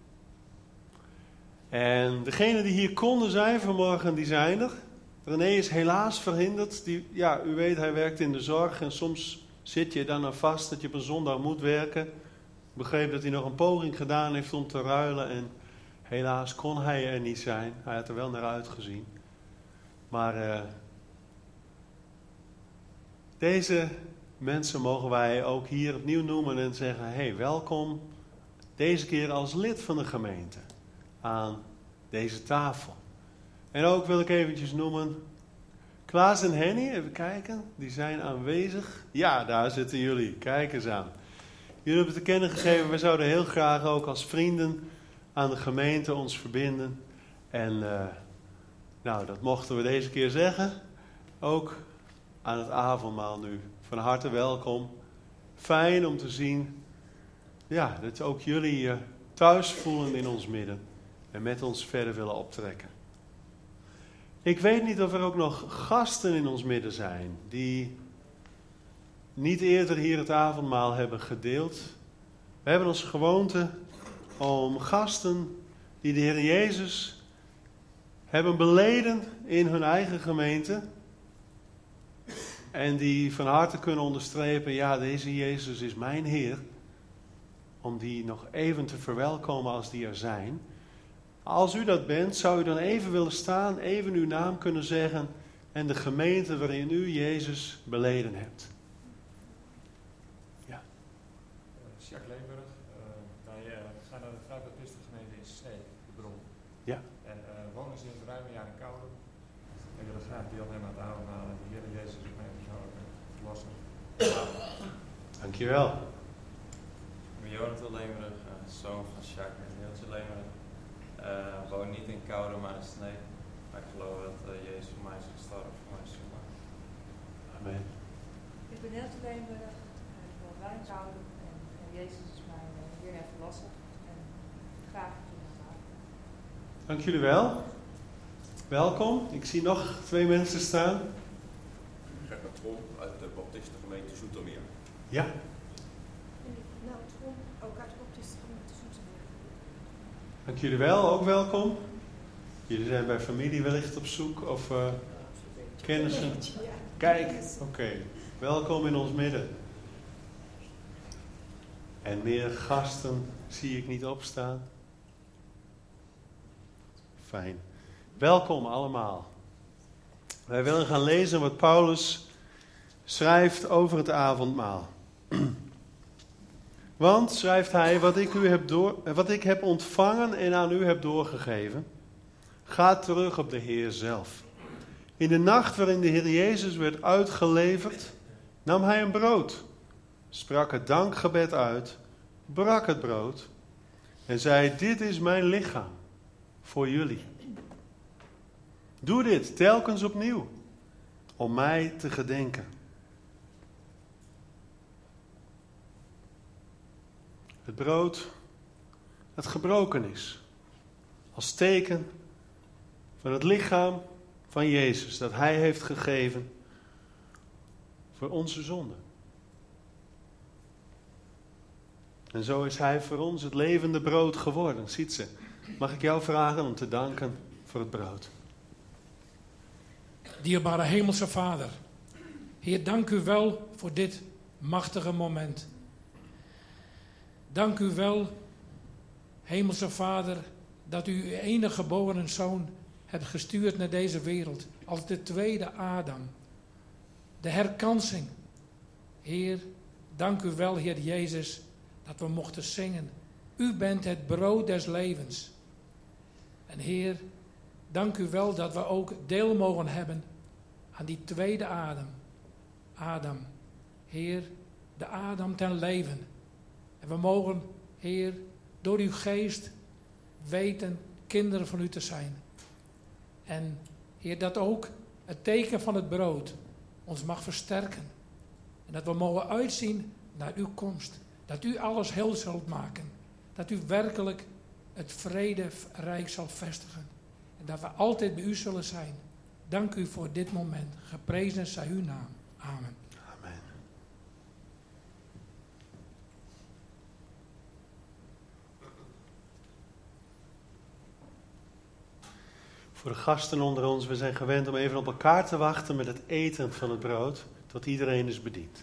En degenen die hier konden zijn vanmorgen, die zijn er. René is helaas verhinderd. Die, ja, u weet, hij werkt in de zorg en soms zit je dan aan vast dat je op een zondag moet werken. Ik begreep dat hij nog een poging gedaan heeft om te ruilen en helaas kon hij er niet zijn. Hij had er wel naar uitgezien. Maar uh, deze mensen mogen wij ook hier opnieuw noemen en zeggen, hé, hey, welkom deze keer als lid van de gemeente aan deze tafel. En ook wil ik eventjes noemen Klaas en Henny, even kijken, die zijn aanwezig. Ja, daar zitten jullie, kijk eens aan. Jullie hebben te kennen gegeven, wij zouden heel graag ook als vrienden aan de gemeente ons verbinden. En uh, nou, dat mochten we deze keer zeggen. Ook aan het avondmaal nu. Van harte welkom. Fijn om te zien ja, dat ook jullie je thuis voelen in ons midden. En met ons verder willen optrekken. Ik weet niet of er ook nog gasten in ons midden zijn die niet eerder hier het avondmaal hebben gedeeld. We hebben als gewoonte om gasten die de Heer Jezus hebben beleden in hun eigen gemeente. En die van harte kunnen onderstrepen, ja, deze Jezus is mijn Heer. Om die nog even te verwelkomen als die er zijn. Als u dat bent, zou u dan even willen staan, even uw naam kunnen zeggen en de gemeente waarin u Jezus beleden hebt. Ja. Uh, Jacques Leenburg, uh, wij uh, gaan naar de Vrijbaptistengemeente in Snee, de Bron. Ja. En uh, wonen sinds ruim een jaar in Kouden. En willen graag deelnemen aan het avondmaal en de Heer Jezus is mij persoonlijk verlossen. Dankjewel. Ik ben Jonathan Leenburg, uh, zoon van Jacques en Neeltje Leenburg. Uh, woon niet in Kouden, maar in Snee. Maar ik geloof dat uh, Jezus voor mij is gestorven, voor mij is gemaakt. Amen. Ik ben Neeltje Leenburg, ik woon wel in Kouden en, en Jezus is mijn uh, Heer en Verlosser. En graag in het maken. Dank jullie wel. Welkom. Ik zie nog twee mensen staan. Gerrit Trom uit de Baptistengemeente Zoetermeer. Ja. Nou, Trom, ook uit de Baptistengemeente Zoetermeer. Dank jullie wel, ook welkom. Jullie zijn bij familie wellicht op zoek of uh, kennissen. Kijk, oké. Okay. Welkom in ons midden. En meer gasten zie ik niet opstaan. Fijn. Welkom allemaal. Wij willen gaan lezen wat Paulus schrijft over het avondmaal. Want, schrijft hij, wat ik, u heb door, wat ik heb ontvangen en aan u heb doorgegeven, gaat terug op de Heer zelf. In de nacht waarin de Heer Jezus werd uitgeleverd, nam hij een brood, sprak het dankgebed uit, brak het brood en zei, dit is mijn lichaam voor jullie. Doe dit telkens opnieuw, om mij te gedenken. Het brood dat gebroken is, als teken van het lichaam van Jezus, dat Hij heeft gegeven voor onze zonde. En zo is Hij voor ons het levende brood geworden. Ziet ze, mag ik jou vragen om te danken voor het brood. Dierbare Hemelse Vader, Heer, dank u wel voor dit machtige moment. Dank u wel, Hemelse Vader, dat u uw enige geboren Zoon hebt gestuurd naar deze wereld als de tweede Adam. De herkansing. Heer, dank u wel, Heer Jezus, dat we mochten zingen. U bent het brood des levens. En Heer, dank u wel dat we ook deel mogen hebben aan die tweede Adam. Adam. Heer, de Adam ten leven. En we mogen, Heer, door uw geest weten kinderen van u te zijn. En Heer, dat ook het teken van het brood ons mag versterken. En dat we mogen uitzien naar uw komst. Dat u alles heel zult maken. Dat u werkelijk het vrederijk zal vestigen. En dat we altijd bij u zullen zijn. Dank u voor dit moment. Geprezen zij uw naam. Amen. Amen. Voor de gasten onder ons, we zijn gewend om even op elkaar te wachten met het eten van het brood, tot iedereen is bediend.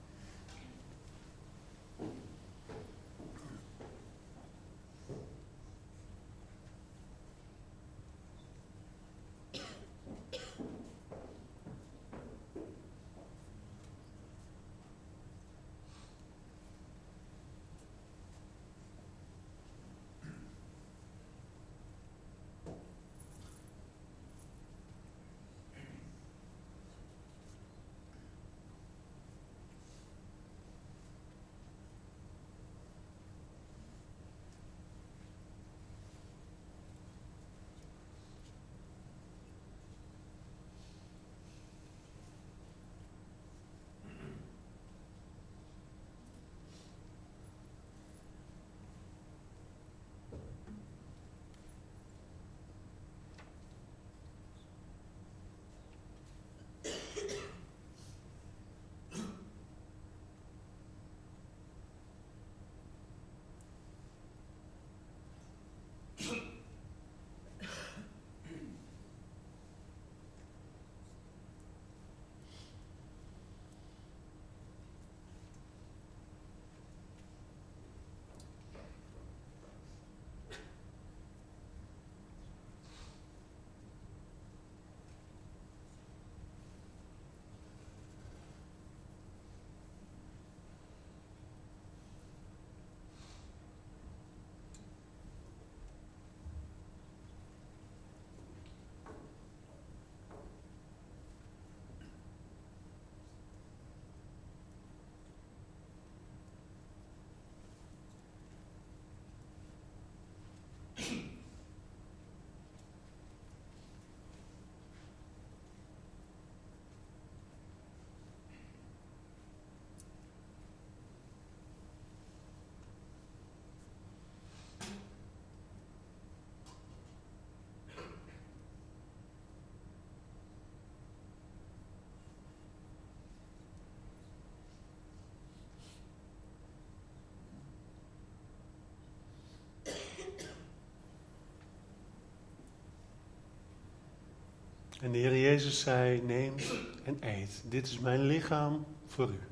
En de Heer Jezus zei, neem en eet. Dit is mijn lichaam voor u.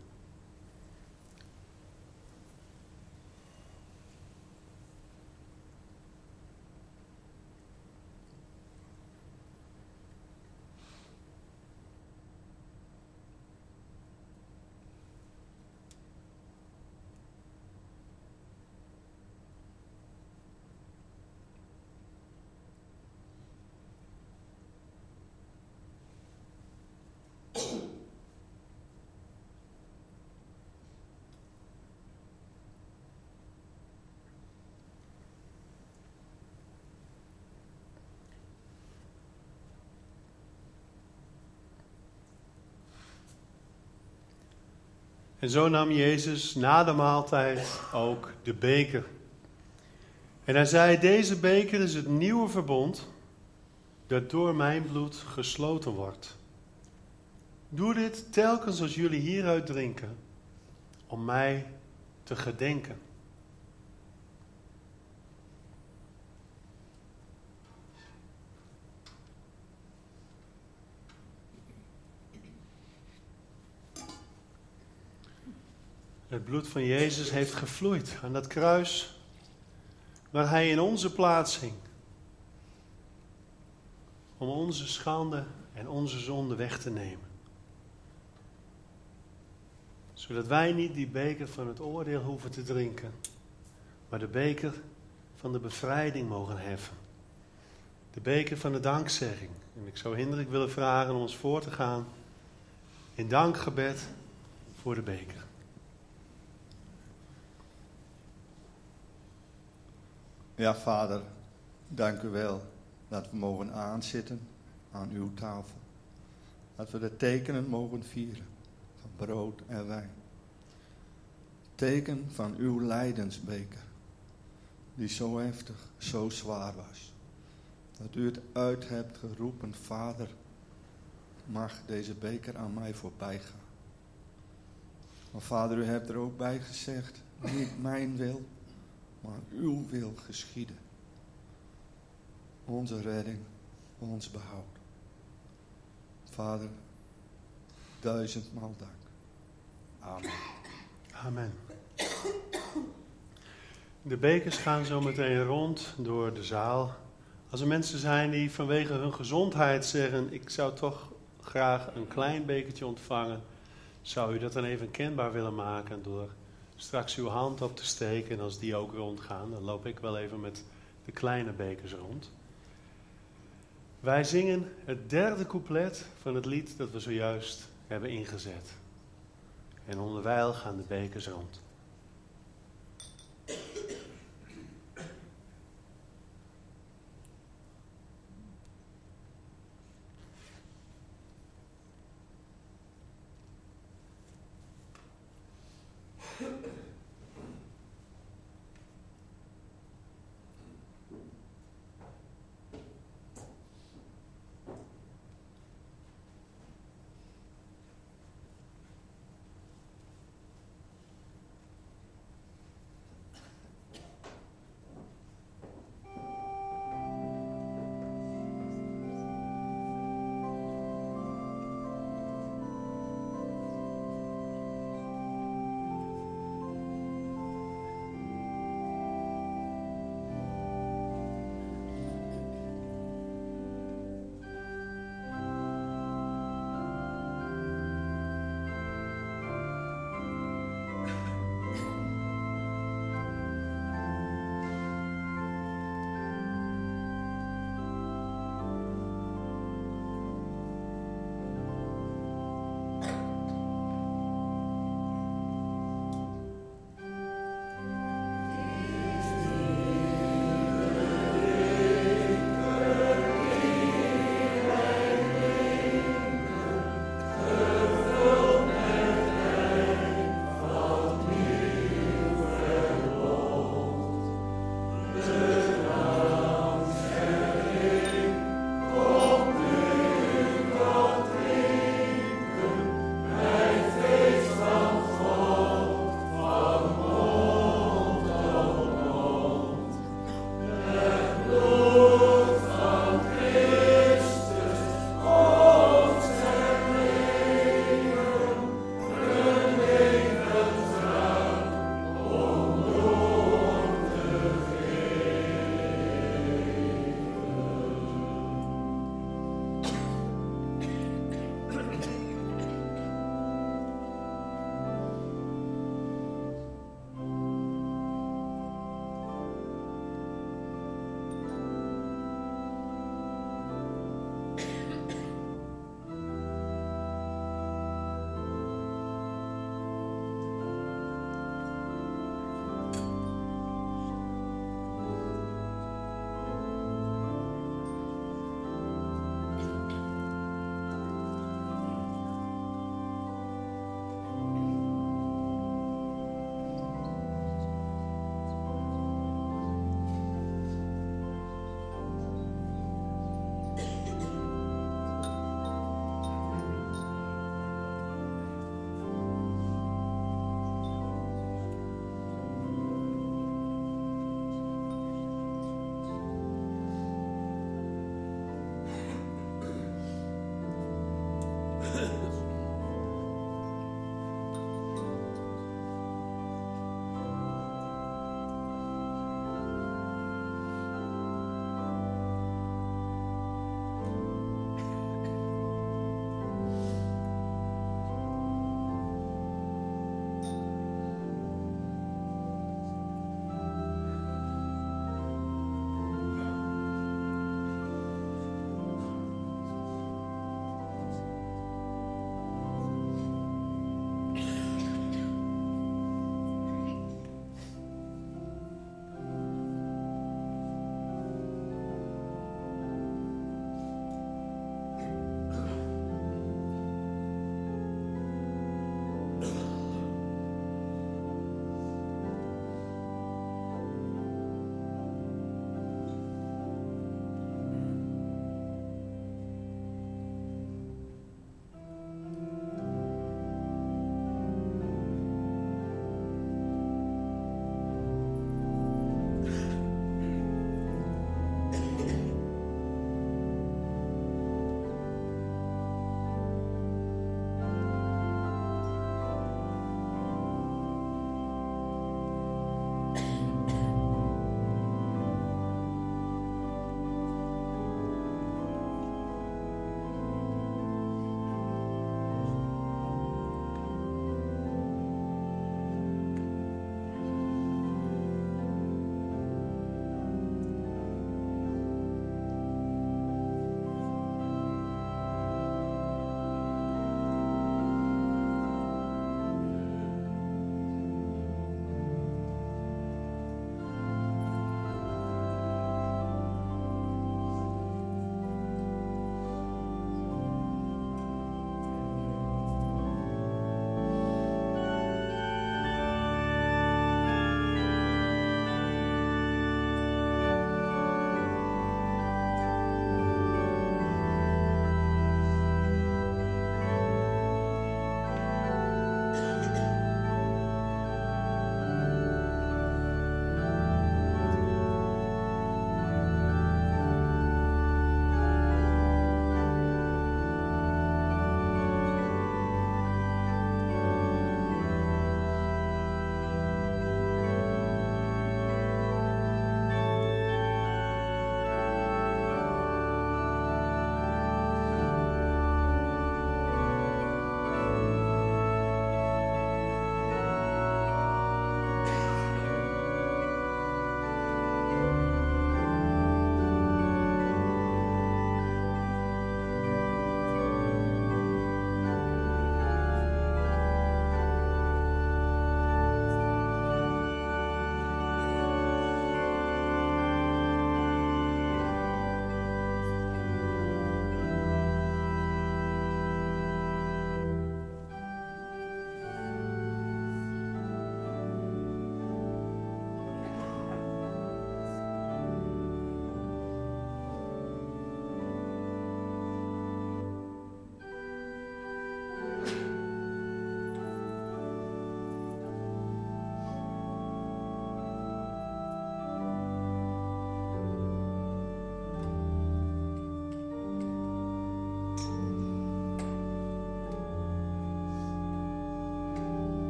En zo nam Jezus na de maaltijd ook de beker. En hij zei, deze beker is het nieuwe verbond dat door mijn bloed gesloten wordt. Doe dit telkens als jullie hieruit drinken, om mij te gedenken. Het bloed van Jezus heeft gevloeid aan dat kruis waar hij in onze plaats hing. Om onze schande en onze zonde weg te nemen. Zodat wij niet die beker van het oordeel hoeven te drinken. Maar de beker van de bevrijding mogen heffen. De beker van de dankzegging. En ik zou Hendrik willen vragen om ons voor te gaan in dankgebed voor de beker. Ja, Vader, dank u wel dat we mogen aanzitten aan uw tafel. Dat we de tekenen mogen vieren van brood en wijn. Teken van uw lijdensbeker, die zo heftig, zo zwaar was. Dat u het uit hebt geroepen, Vader, mag deze beker aan mij voorbij gaan. Maar Vader, u hebt er ook bij gezegd, niet mijn wil, maar uw wil geschieden. Onze redding, ons behoud. Vader, duizendmaal dank. Amen. Amen. De bekers gaan zo meteen rond door de zaal. Als er mensen zijn die vanwege hun gezondheid zeggen, ik zou toch graag een klein bekertje ontvangen, zou u dat dan even kenbaar willen maken door straks uw hand op te steken. En als die ook rondgaan, dan loop ik wel even met de kleine bekers rond. Wij zingen het derde couplet van het lied dat we zojuist hebben ingezet. En onderwijl gaan de bekers rond.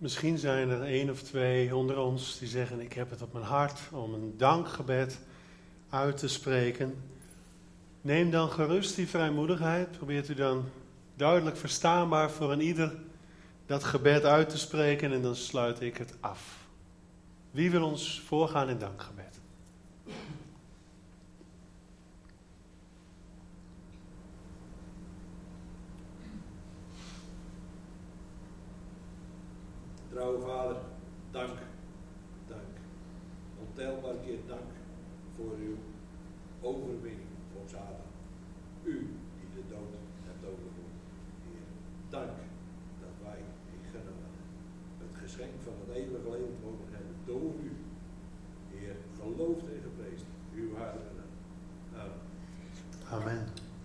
Misschien zijn er één of twee onder ons die zeggen, ik heb het op mijn hart om een dankgebed uit te spreken. Neem dan gerust die vrijmoedigheid. Probeert u dan duidelijk verstaanbaar voor een ieder dat gebed uit te spreken en dan sluit ik het af. Wie wil ons voorgaan in dankgebed? Trouwe Vader, dank, dank. Ontelbare keer dank voor uw overwinning op Satan. U die de dood hebt overwonnen. Heer, dank dat wij in genade het geschenk van het eeuwige leven mogen hebben door u. Heer, geloofd en geprezen. Uw heilige naam. Amen. Amen.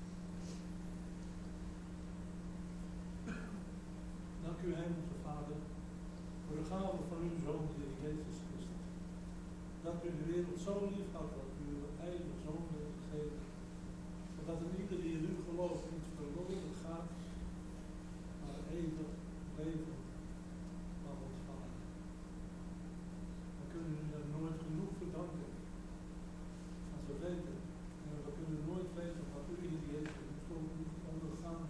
Dank u, Hemelse Vader, voor de gave van uw Zoon, de Heer Jezus Christus. Dat u de wereld zo lief had dat u uw eigen Zoon heeft gegeven. Zodat een ieder die in u gelooft niet verloren gaat, maar eeuwig leven mag ontvangen. We kunnen u daar nooit genoeg voor danken. Als we weten, en we kunnen nooit weten wat u, Heer Jezus, heeft ondergaan.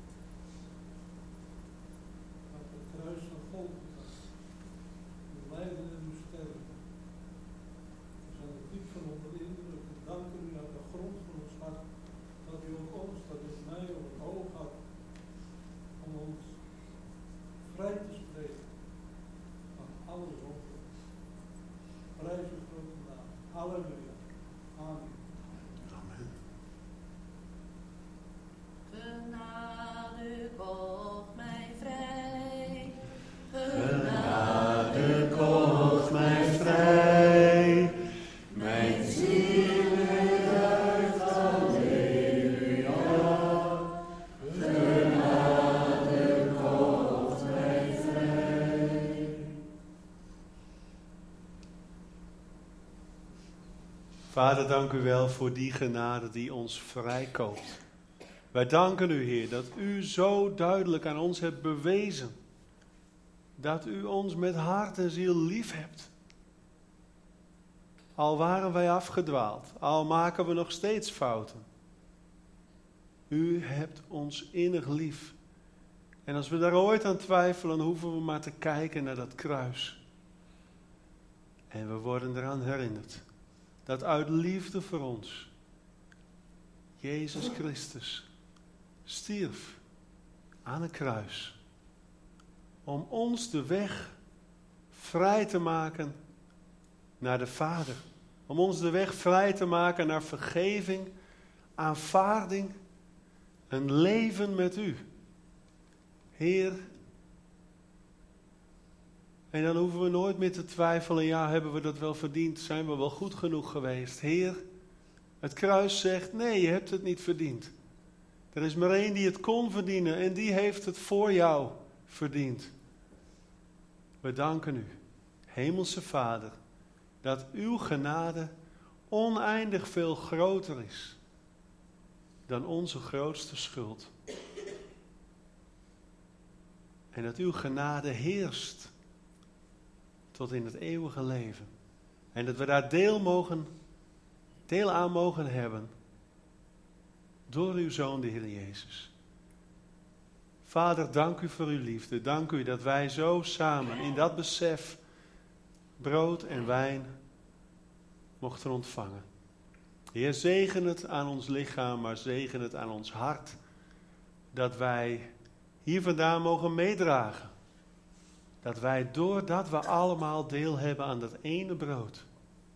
Wat het kruis van Golgotha, uw lijden en uw sterven. We zijn er diep van onder de indruk. We danken u uit de grond van ons hart dat u ook ons, dat u mij op het oog had om ons vrij te spreken van alle zonden. Prijs uw grote naam. Halleluja. Amen. Amen. Genade kocht mij vrij. Genade kocht mij vrij. Mijn ziel juicht halleluja. Genade kocht mij vrij. Vader, dank u wel voor die genade die ons vrijkoopt. Wij danken u, Heer, dat u zo duidelijk aan ons hebt bewezen dat u ons met hart en ziel lief hebt. Al waren wij afgedwaald, al maken we nog steeds fouten. U hebt ons innig lief. En als we daar ooit aan twijfelen, hoeven we maar te kijken naar dat kruis. En we worden eraan herinnerd dat uit liefde voor ons Jezus Christus stierf aan een kruis om ons de weg vrij te maken naar de Vader. Om ons de weg vrij te maken naar vergeving, aanvaarding, een leven met u. Heer, en dan hoeven we nooit meer te twijfelen, ja, hebben we dat wel verdiend? Zijn we wel goed genoeg geweest? Heer, het kruis zegt, nee, je hebt het niet verdiend. Er is maar één die het kon verdienen en die heeft het voor jou verdiend. We danken u, Hemelse Vader, dat uw genade oneindig veel groter is dan onze grootste schuld. En dat uw genade heerst tot in het eeuwige leven. En dat we daar deel, mogen, deel aan mogen hebben door uw Zoon, de Heer Jezus. Vader, dank u voor uw liefde. Dank u dat wij zo samen in dat besef brood en wijn mochten ontvangen. Heer, zegen het aan ons lichaam, maar zegen het aan ons hart. Dat wij hier vandaan mogen meedragen. Dat wij, doordat we allemaal deel hebben aan dat ene brood,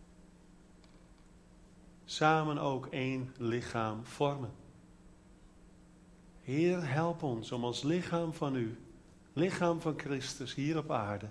samen ook één lichaam vormen. Heer, help ons om als lichaam van u, lichaam van Christus hier op aarde,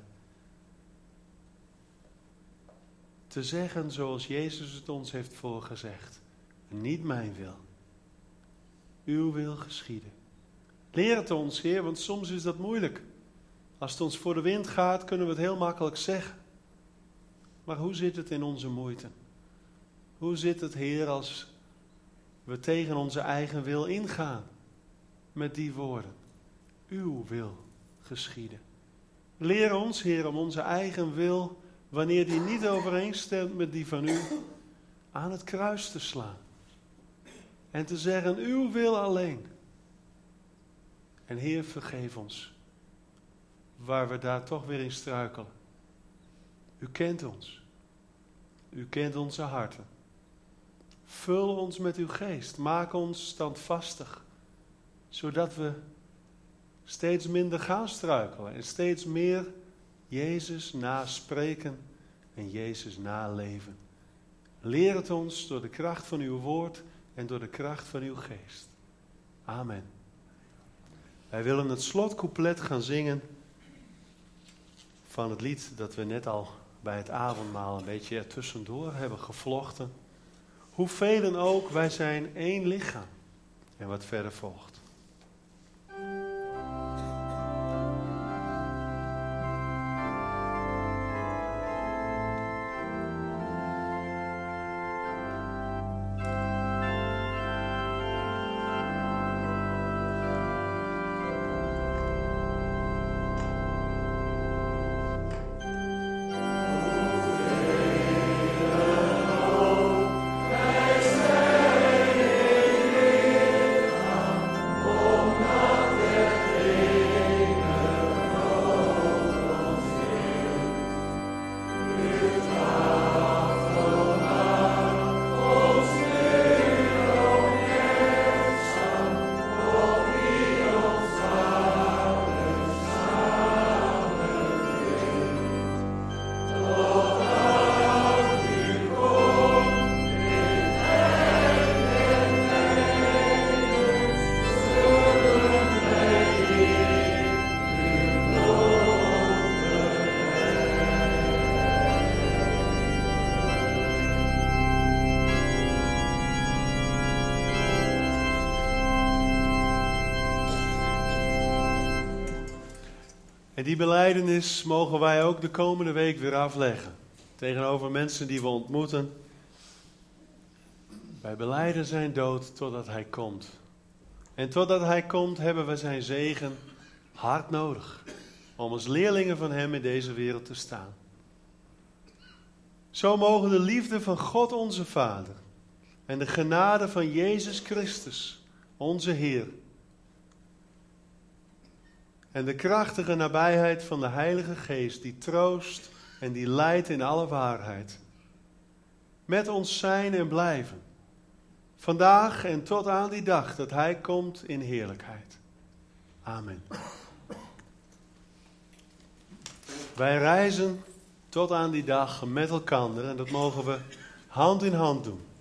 te zeggen zoals Jezus het ons heeft voorgezegd. Niet mijn wil, uw wil geschieden. Leer het ons, Heer, want soms is dat moeilijk. Als het ons voor de wind gaat, kunnen we het heel makkelijk zeggen. Maar hoe zit het in onze moeite? Hoe zit het, Heer, als we tegen onze eigen wil ingaan met die woorden? Uw wil geschieden. Leer ons, Heer, om onze eigen wil, wanneer die niet overeenstemt met die van u, aan het kruis te slaan. En te zeggen, uw wil alleen. En Heer, vergeef ons, waar we daar toch weer in struikelen. U kent ons. U kent onze harten. Vul ons met uw geest. Maak ons standvastig. Zodat we steeds minder gaan struikelen. En steeds meer Jezus naspreken en Jezus naleven. Leer het ons door de kracht van uw woord en door de kracht van uw geest. Amen. Wij willen het slotcouplet gaan zingen van het lied dat we net al bij het avondmaal een beetje ertussendoor hebben gevlochten. Hoeveel ook, wij zijn één lichaam. En wat verder volgt. En die belijdenis mogen wij ook de komende week weer afleggen. Tegenover mensen die we ontmoeten. Wij belijden zijn dood totdat hij komt. En totdat hij komt hebben we zijn zegen hard nodig. Om als leerlingen van hem in deze wereld te staan. Zo mogen de liefde van God onze Vader. En de genade van Jezus Christus, onze Heer. En de krachtige nabijheid van de Heilige Geest die troost en die leidt in alle waarheid. Met ons zijn en blijven. Vandaag en tot aan die dag dat Hij komt in heerlijkheid. Amen. Wij reizen tot aan die dag met elkaar en dat mogen we hand in hand doen.